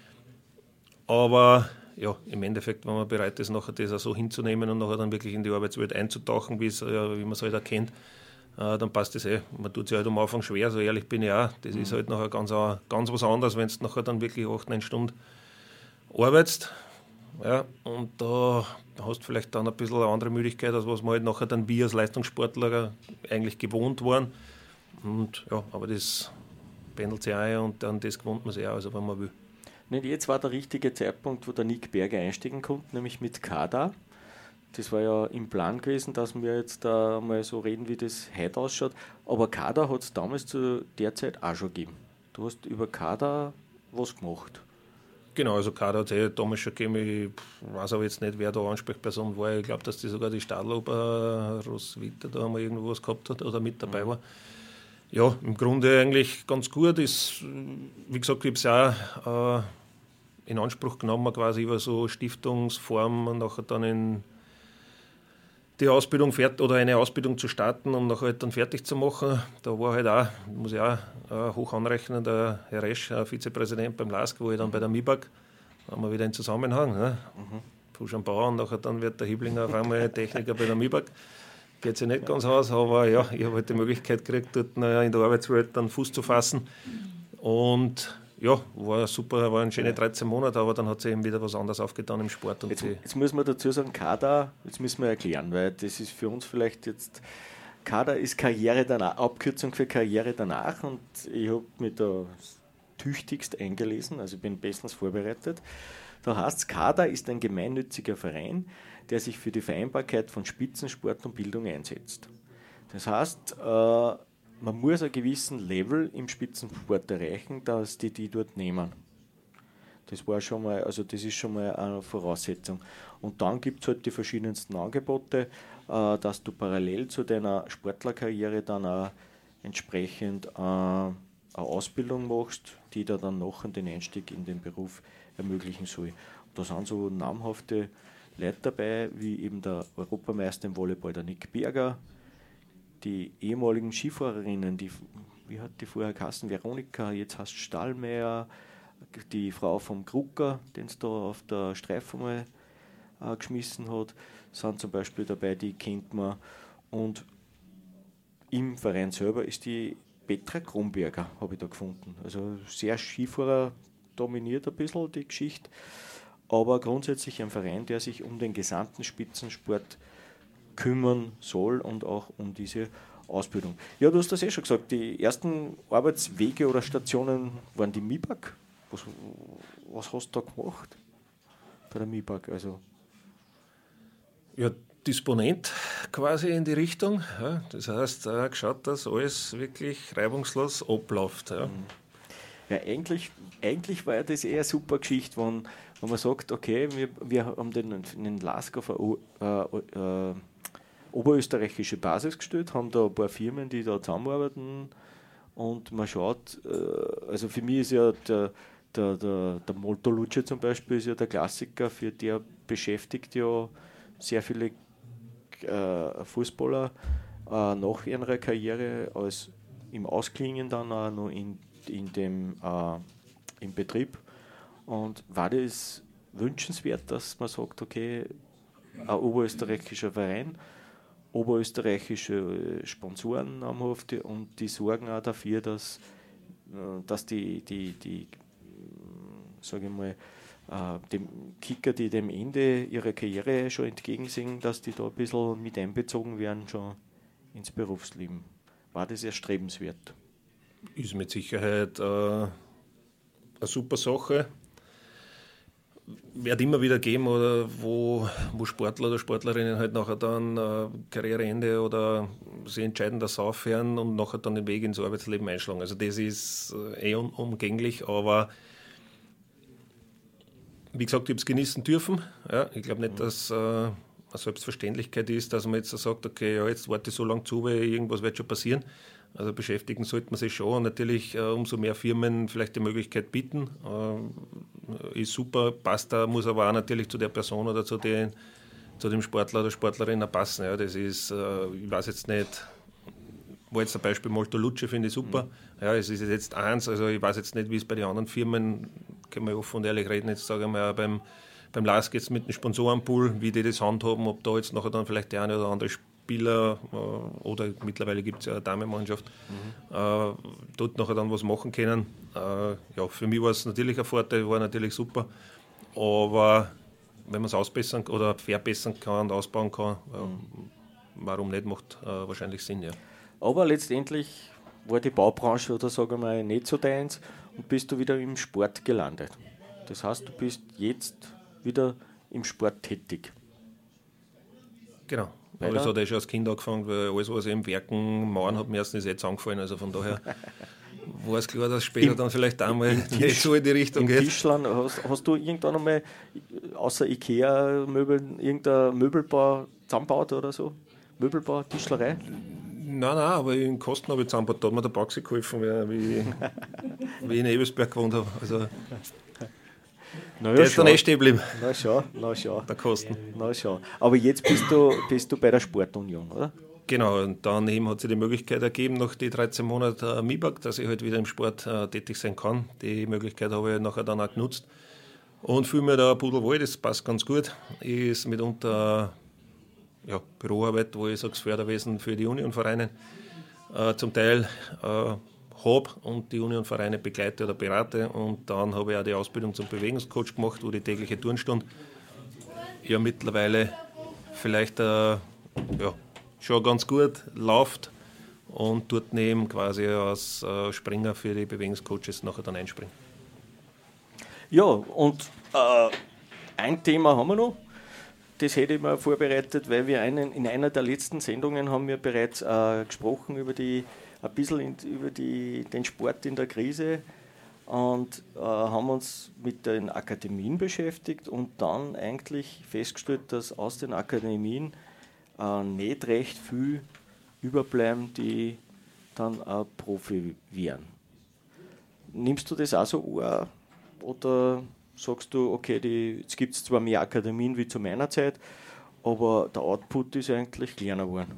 Aber ja, im Endeffekt, wenn man bereit ist, nachher das auch so hinzunehmen und nachher dann wirklich in die Arbeitswelt einzutauchen, wie es, ja, wie man es halt erkennt, äh, dann passt das eh. Man tut sich halt am Anfang schwer, so ehrlich bin ich auch. Das mhm. ist halt nachher ganz, ganz was anderes, wenn du nachher dann wirklich acht, neun Stunden arbeitest. Ja, und da hast du vielleicht dann ein bisschen eine andere Müdigkeit, als was wir halt nachher dann wir als Leistungssportler eigentlich gewohnt waren. Und ja, aber das pendelt sich ein und dann das gewohnt man sich auch, also wenn man will. Nicht jetzt war der richtige Zeitpunkt, wo der Nick Berger einsteigen konnte, nämlich mit Kader. Das war ja im Plan gewesen, dass wir jetzt da mal so reden, wie das heute ausschaut. Aber Kader hat es damals zu der Zeit auch schon gegeben. Du hast über Kader was gemacht. Genau, also Kader hat es eh damals schon gegeben. Ich weiß aber jetzt nicht, wer da Ansprechperson war. Ich glaube, dass die sogar die Stadlober Roswitha da einmal irgendwo was gehabt hat oder mit dabei war. Ja, im Grunde eigentlich ganz gut. Ist, wie gesagt, ich habe es auch äh, in Anspruch genommen, quasi über so Stiftungsform und nachher dann in die Ausbildung fert oder eine Ausbildung zu starten und nachher halt dann fertig zu machen. Da war halt auch, muss ich auch äh, hoch anrechnen, der Herr Resch, äh, Vizepräsident beim L A S K, wo ich dann bei der M I B A G, haben wir wieder einen Zusammenhang. Ne? Mhm. Fuß am Bauer und nachher dann wird der Hiblinger auf einmal Techniker bei der M I B A G. Geht sich nicht ganz aus, aber ja, ich habe halt die Möglichkeit gekriegt, dort in der Arbeitswelt dann Fuß zu fassen. Und ja, war super, waren schöne dreizehn Monate, aber dann hat sich eben wieder was anderes aufgetan im Sport. Und jetzt, jetzt muss man dazu sagen, Kader, jetzt müssen wir erklären, weil das ist für uns vielleicht jetzt, Kader ist Karriere danach, Abkürzung für Karriere danach, und ich habe mich da tüchtigst eingelesen, also ich bin bestens vorbereitet. Da heißt es, Kader ist ein gemeinnütziger Verein, der sich für die Vereinbarkeit von Spitzensport und Bildung einsetzt. Das heißt, äh, man muss einen gewissen Level im Spitzensport erreichen, dass die die dort nehmen. Das war schon mal, also das ist schon mal eine Voraussetzung. Und dann gibt es halt die verschiedensten Angebote, äh, dass du parallel zu deiner Sportlerkarriere dann auch entsprechend äh, eine Ausbildung machst, die dir dann nachher den Einstieg in den Beruf ermöglichen soll. Und da sind so namhafte Leute dabei, wie eben der Europameister im Volleyball, der Nick Berger, die ehemaligen Skifahrerinnen, die, wie hat die vorher geheißen, Veronika, jetzt heißt Stallmeier, die Frau vom Krucker, den es da auf der Streife mal äh, geschmissen hat, sind zum Beispiel dabei, die kennt man. Und im Verein selber ist die Petra Kronberger, habe ich da gefunden. Also sehr Skifahrer dominiert ein bisschen die Geschichte, aber grundsätzlich ein Verein, der sich um den gesamten Spitzensport kümmern soll und auch um diese Ausbildung. Ja, du hast das eh schon gesagt, die ersten Arbeitswege oder Stationen waren die M I B A G. Was, was hast du da gemacht bei der M I B A G? Also ja, Disponent quasi in die Richtung. Ja, das heißt, äh, geschaut, dass alles wirklich reibungslos abläuft. Ja. Ja, eigentlich, eigentlich war ja das eher eine super Geschichte, wenn, wenn man sagt, okay, wir, wir haben den, den L A S K auf eine äh, äh, oberösterreichische Basis gestellt, haben da ein paar Firmen, die da zusammenarbeiten, und man schaut, äh, also für mich ist ja der, der, der, der Molto Luce zum Beispiel ist ja der Klassiker, für der beschäftigt ja sehr viele äh, Fußballer äh, nach ihrer Karriere als im Ausklingen dann auch noch in, in dem, äh, im Betrieb. Und war das wünschenswert, dass man sagt, okay, ein oberösterreichischer Verein, oberösterreichische Sponsoren namhafte, und die sorgen auch dafür, dass, dass die, die, die sage ich mal, dem Kicker, die dem Ende ihrer Karriere schon entgegensehen, dass die da ein bisschen mit einbezogen werden schon ins Berufsleben. War das erstrebenswert? Ist mit Sicherheit äh, eine super Sache. Wird immer wieder geben, oder wo, wo Sportler oder Sportlerinnen halt nachher dann äh, Karriereende oder sie entscheiden das aufhören und nachher dann den Weg ins Arbeitsleben einschlagen. Also das ist äh, eh unumgänglich, aber wie gesagt, ich habe es genießen dürfen. Ja, ich glaube nicht, dass äh, eine Selbstverständlichkeit ist, dass man jetzt sagt, okay, ja, jetzt warte ich so lange zu, weil irgendwas wird schon passieren. Also beschäftigen sollte man sich schon, und natürlich äh, umso mehr Firmen vielleicht die Möglichkeit bieten. Äh, ist super, passt da, muss aber auch natürlich zu der Person oder zu, den, zu dem Sportler oder Sportlerin auch passen. Ja, das ist, äh, ich weiß jetzt nicht, war jetzt zum Beispiel Molto Luce, finde ich super. Mhm. Ja, es ist jetzt eins, also ich weiß jetzt nicht, wie es bei den anderen Firmen, können wir offen und ehrlich reden, jetzt sage ich mal, beim, beim Lask jetzt mit dem Sponsorenpool, wie die das handhaben, ob da jetzt nachher dann vielleicht der eine oder andere Spieler äh, oder mittlerweile gibt es ja eine Damenmannschaft, mhm. äh, dort nachher dann was machen können. Äh, ja, für mich war es natürlich ein Vorteil, war natürlich super, aber wenn man es ausbessern oder verbessern kann und ausbauen kann, äh, mhm. warum nicht, macht äh, wahrscheinlich Sinn, ja. Aber letztendlich war die Baubranche, oder sagen wir mal, nicht so deins, und bist du wieder im Sport gelandet. Das heißt, du bist jetzt wieder im Sport tätig. Genau. Aber das hat ja schon als Kind angefangen, weil alles, was ich im Werken, Mauern hat mir erstens jetzt angefallen. Also von daher war es klar, dass später Im, dann vielleicht einmal nicht so in die Richtung geht. Tischlern, hast, hast du irgendwann einmal, außer Ikea-Möbeln, irgendein Möbelbau zusammengebaut oder so? Möbelbau, Tischlerei? Nein, nein, aber in Kosten habe ich zusammengebaut. Da hat mir der Baxi geholfen, wie, wie ich in Ebelsberg gewohnt habe. Also, na ja, der ist schau. dann eh stehen geblieben. Na schau, na schau. Der Kosten. Na schau. Aber jetzt bist du, bist du bei der Sportunion, oder? Genau, und dann eben hat sich die Möglichkeit ergeben, nach den dreizehn Monaten äh, M I B A C, dass ich halt wieder im Sport äh, tätig sein kann. Die Möglichkeit habe ich nachher dann auch genutzt. Und fühle mir da pudelwohl, das passt ganz gut. Ist mitunter ja, Büroarbeit, wo ich sage, das Förderwesen für die Unionvereine äh, zum Teil äh, habe und die Unionvereine begleite oder berate. Und dann habe ich auch die Ausbildung zum Bewegungscoach gemacht, wo die tägliche Turnstunde ja mittlerweile vielleicht äh, ja, schon ganz gut läuft und dort neben quasi als äh, Springer für die Bewegungscoaches nachher dann einspringen. Ja, und äh, ein Thema haben wir noch. Das hätte ich mir vorbereitet, weil wir einen, in einer der letzten Sendungen haben wir bereits äh, gesprochen über die, ein bisschen in, über die, den Sport in der Krise und äh, haben uns mit den Akademien beschäftigt und dann eigentlich festgestellt, dass aus den Akademien äh, nicht recht viel überbleiben, die dann auch Profi werden. Nimmst du das auch so wahr oder sagst du, okay, die, jetzt gibt es zwar mehr Akademien wie zu meiner Zeit, aber der Output ist eigentlich kleiner geworden?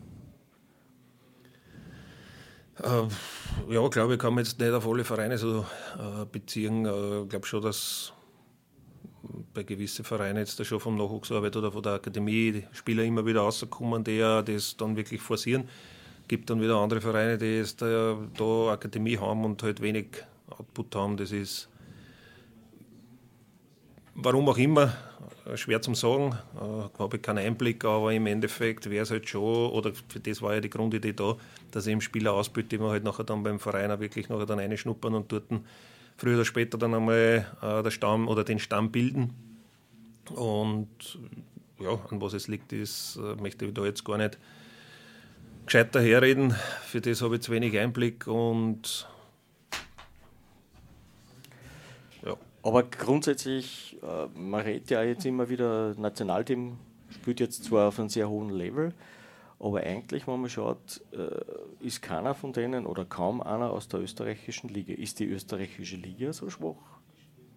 Äh, ja, glaube ich, kann man jetzt nicht auf alle Vereine so äh, beziehen. Ich äh, glaube schon, dass bei gewissen Vereinen jetzt da schon vom Nachwuchsarbeit oder von der Akademie die Spieler immer wieder rauskommen, die ja das dann wirklich forcieren. Es gibt dann wieder andere Vereine, die jetzt äh, da Akademie haben und halt wenig Output haben. Das ist warum auch immer, schwer zum sagen, äh, habe ich keinen Einblick, aber im Endeffekt wäre es halt schon, oder für das war ja die Grundidee da, dass ich eben Spieler ausbilde, die man halt nachher dann beim Verein auch wirklich nachher dann reinschnuppern und dort früher oder später dann einmal äh, der Stamm oder den Stamm bilden. Und ja, an was es liegt, ist, äh, möchte ich da jetzt gar nicht gescheiter herreden. Für das habe ich zu wenig Einblick und ja. Aber grundsätzlich, äh, man redet ja jetzt immer wieder, Nationalteam spielt jetzt zwar auf einem sehr hohen Level, aber eigentlich, wenn man schaut, äh, ist keiner von denen oder kaum einer aus der österreichischen Liga. Ist die österreichische Liga so schwach?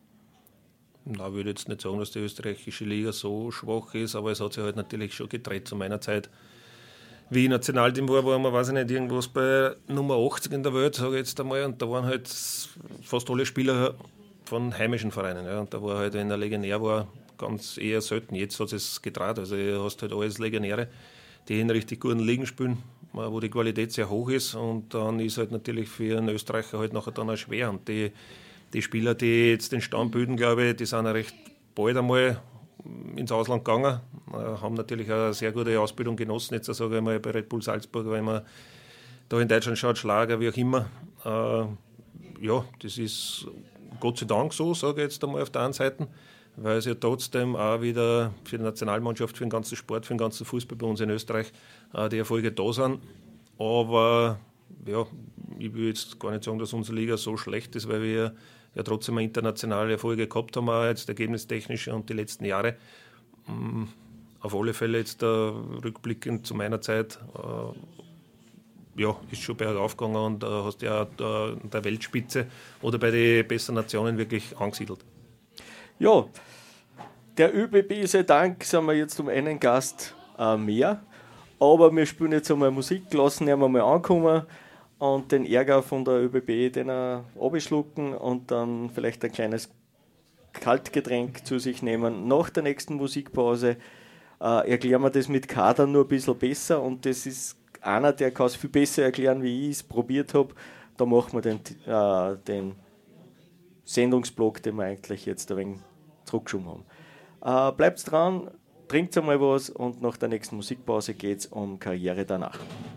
Da würde ich jetzt nicht sagen, dass die österreichische Liga so schwach ist, aber es hat sich halt natürlich schon gedreht zu meiner Zeit. Wie ich Nationalteam war, waren wir, weiß ich nicht, irgendwas bei Nummer achtzig in der Welt, sage ich jetzt einmal, und da waren halt fast alle Spieler von heimischen Vereinen. Ja. Und da war halt, wenn er legendär war, ganz eher selten. Jetzt hat es gedreht, also du hast halt alles Legionäre, die in richtig guten Ligen spielen, wo die Qualität sehr hoch ist, und dann ist halt natürlich für einen Österreicher halt nachher dann auch schwer. Und die, die Spieler, die jetzt den Stamm bilden, glaube ich, die sind ja recht bald einmal ins Ausland gegangen, haben natürlich auch eine sehr gute Ausbildung genossen. Jetzt sage ich mal bei Red Bull Salzburg, wenn man da in Deutschland schaut, Schlager, wie auch immer. Äh, ja, das ist Gott sei Dank so, sage ich jetzt einmal auf der einen Seite, weil es ja trotzdem auch wieder für die Nationalmannschaft, für den ganzen Sport, für den ganzen Fußball bei uns in Österreich äh, die Erfolge da sind. Aber ja, ich will jetzt gar nicht sagen, dass unsere Liga so schlecht ist, weil wir ja trotzdem internationale Erfolge gehabt haben, auch jetzt ergebnistechnisch und die letzten Jahre. Auf alle Fälle jetzt äh, rückblickend zu meiner Zeit, äh, ja, ist schon bergauf gegangen, und äh, hast ja da in der Weltspitze oder bei den besseren Nationen wirklich angesiedelt. Ja, der ÖBB sei Dank sind wir jetzt um einen Gast äh, mehr, aber wir spielen jetzt einmal Musik, lassen ihn mal ankommen und den Ärger von der ÖBB, den er abschlucken und dann vielleicht ein kleines Kaltgetränk zu sich nehmen. Nach der nächsten Musikpause äh, erklären wir das mit Kader nur ein bisschen besser, und das ist einer, der kann es viel besser erklären, wie ich es probiert habe. Da machen wir den, äh, den Sendungsblock, den wir eigentlich jetzt ein wenig zurückgeschoben haben. Äh, bleibt dran, trinkt einmal was, und nach der nächsten Musikpause geht es um Karriere danach.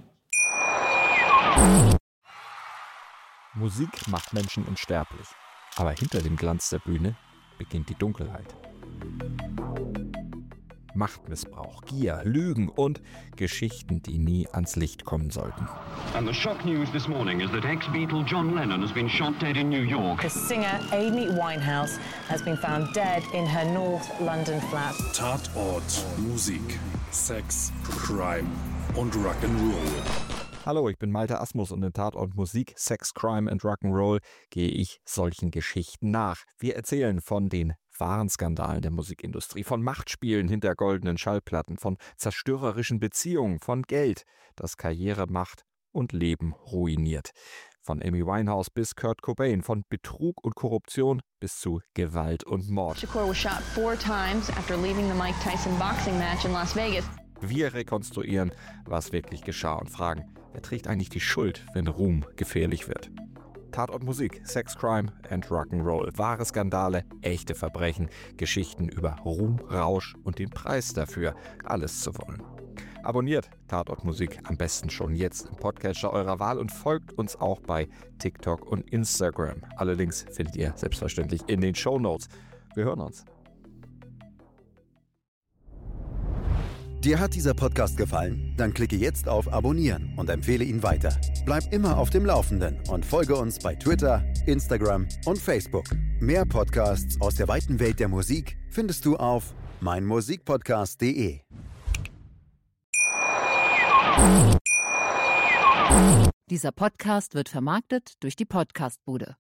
Musik macht Menschen unsterblich, aber hinter dem Glanz der Bühne beginnt die Dunkelheit. Machtmissbrauch, Gier, Lügen und Geschichten, die nie ans Licht kommen sollten. And the shock news this morning is that ex-Beatle John Lennon has been shot dead in New York. The singer Amy Winehouse has been found dead in her North London flat. Tatort Musik, Sex, Crime und Rock'n'Roll. Hallo, ich bin Malte Asmus, und in Tatort Musik, Sex, Crime and Rock'n'Roll gehe ich solchen Geschichten nach. Wir erzählen von den wahren Skandalen der Musikindustrie, von Machtspielen hinter goldenen Schallplatten, von zerstörerischen Beziehungen, von Geld, das Karriere macht und Leben ruiniert. Von Amy Winehouse bis Kurt Cobain, von Betrug und Korruption bis zu Gewalt und Mord. Shakur was shot four times after leaving the Mike Tyson boxing match in Las Vegas. Wir rekonstruieren, was wirklich geschah, und fragen, wer trägt eigentlich die Schuld, wenn Ruhm gefährlich wird? Tatort Musik, Sex, Crime and Rock'n'Roll. Wahre Skandale, echte Verbrechen, Geschichten über Ruhm, Rausch und den Preis dafür, alles zu wollen. Abonniert Tatort Musik am besten schon jetzt im Podcatcher eurer Wahl und folgt uns auch bei TikTok und Instagram. Alle Links findet ihr selbstverständlich in den Shownotes. Wir hören uns. Dir hat dieser Podcast gefallen? Dann klicke jetzt auf Abonnieren und empfehle ihn weiter. Bleib immer auf dem Laufenden und folge uns bei Twitter, Instagram und Facebook. Mehr Podcasts aus der weiten Welt der Musik findest du auf meinmusikpodcast punkt de. Dieser Podcast wird vermarktet durch die Podcastbude.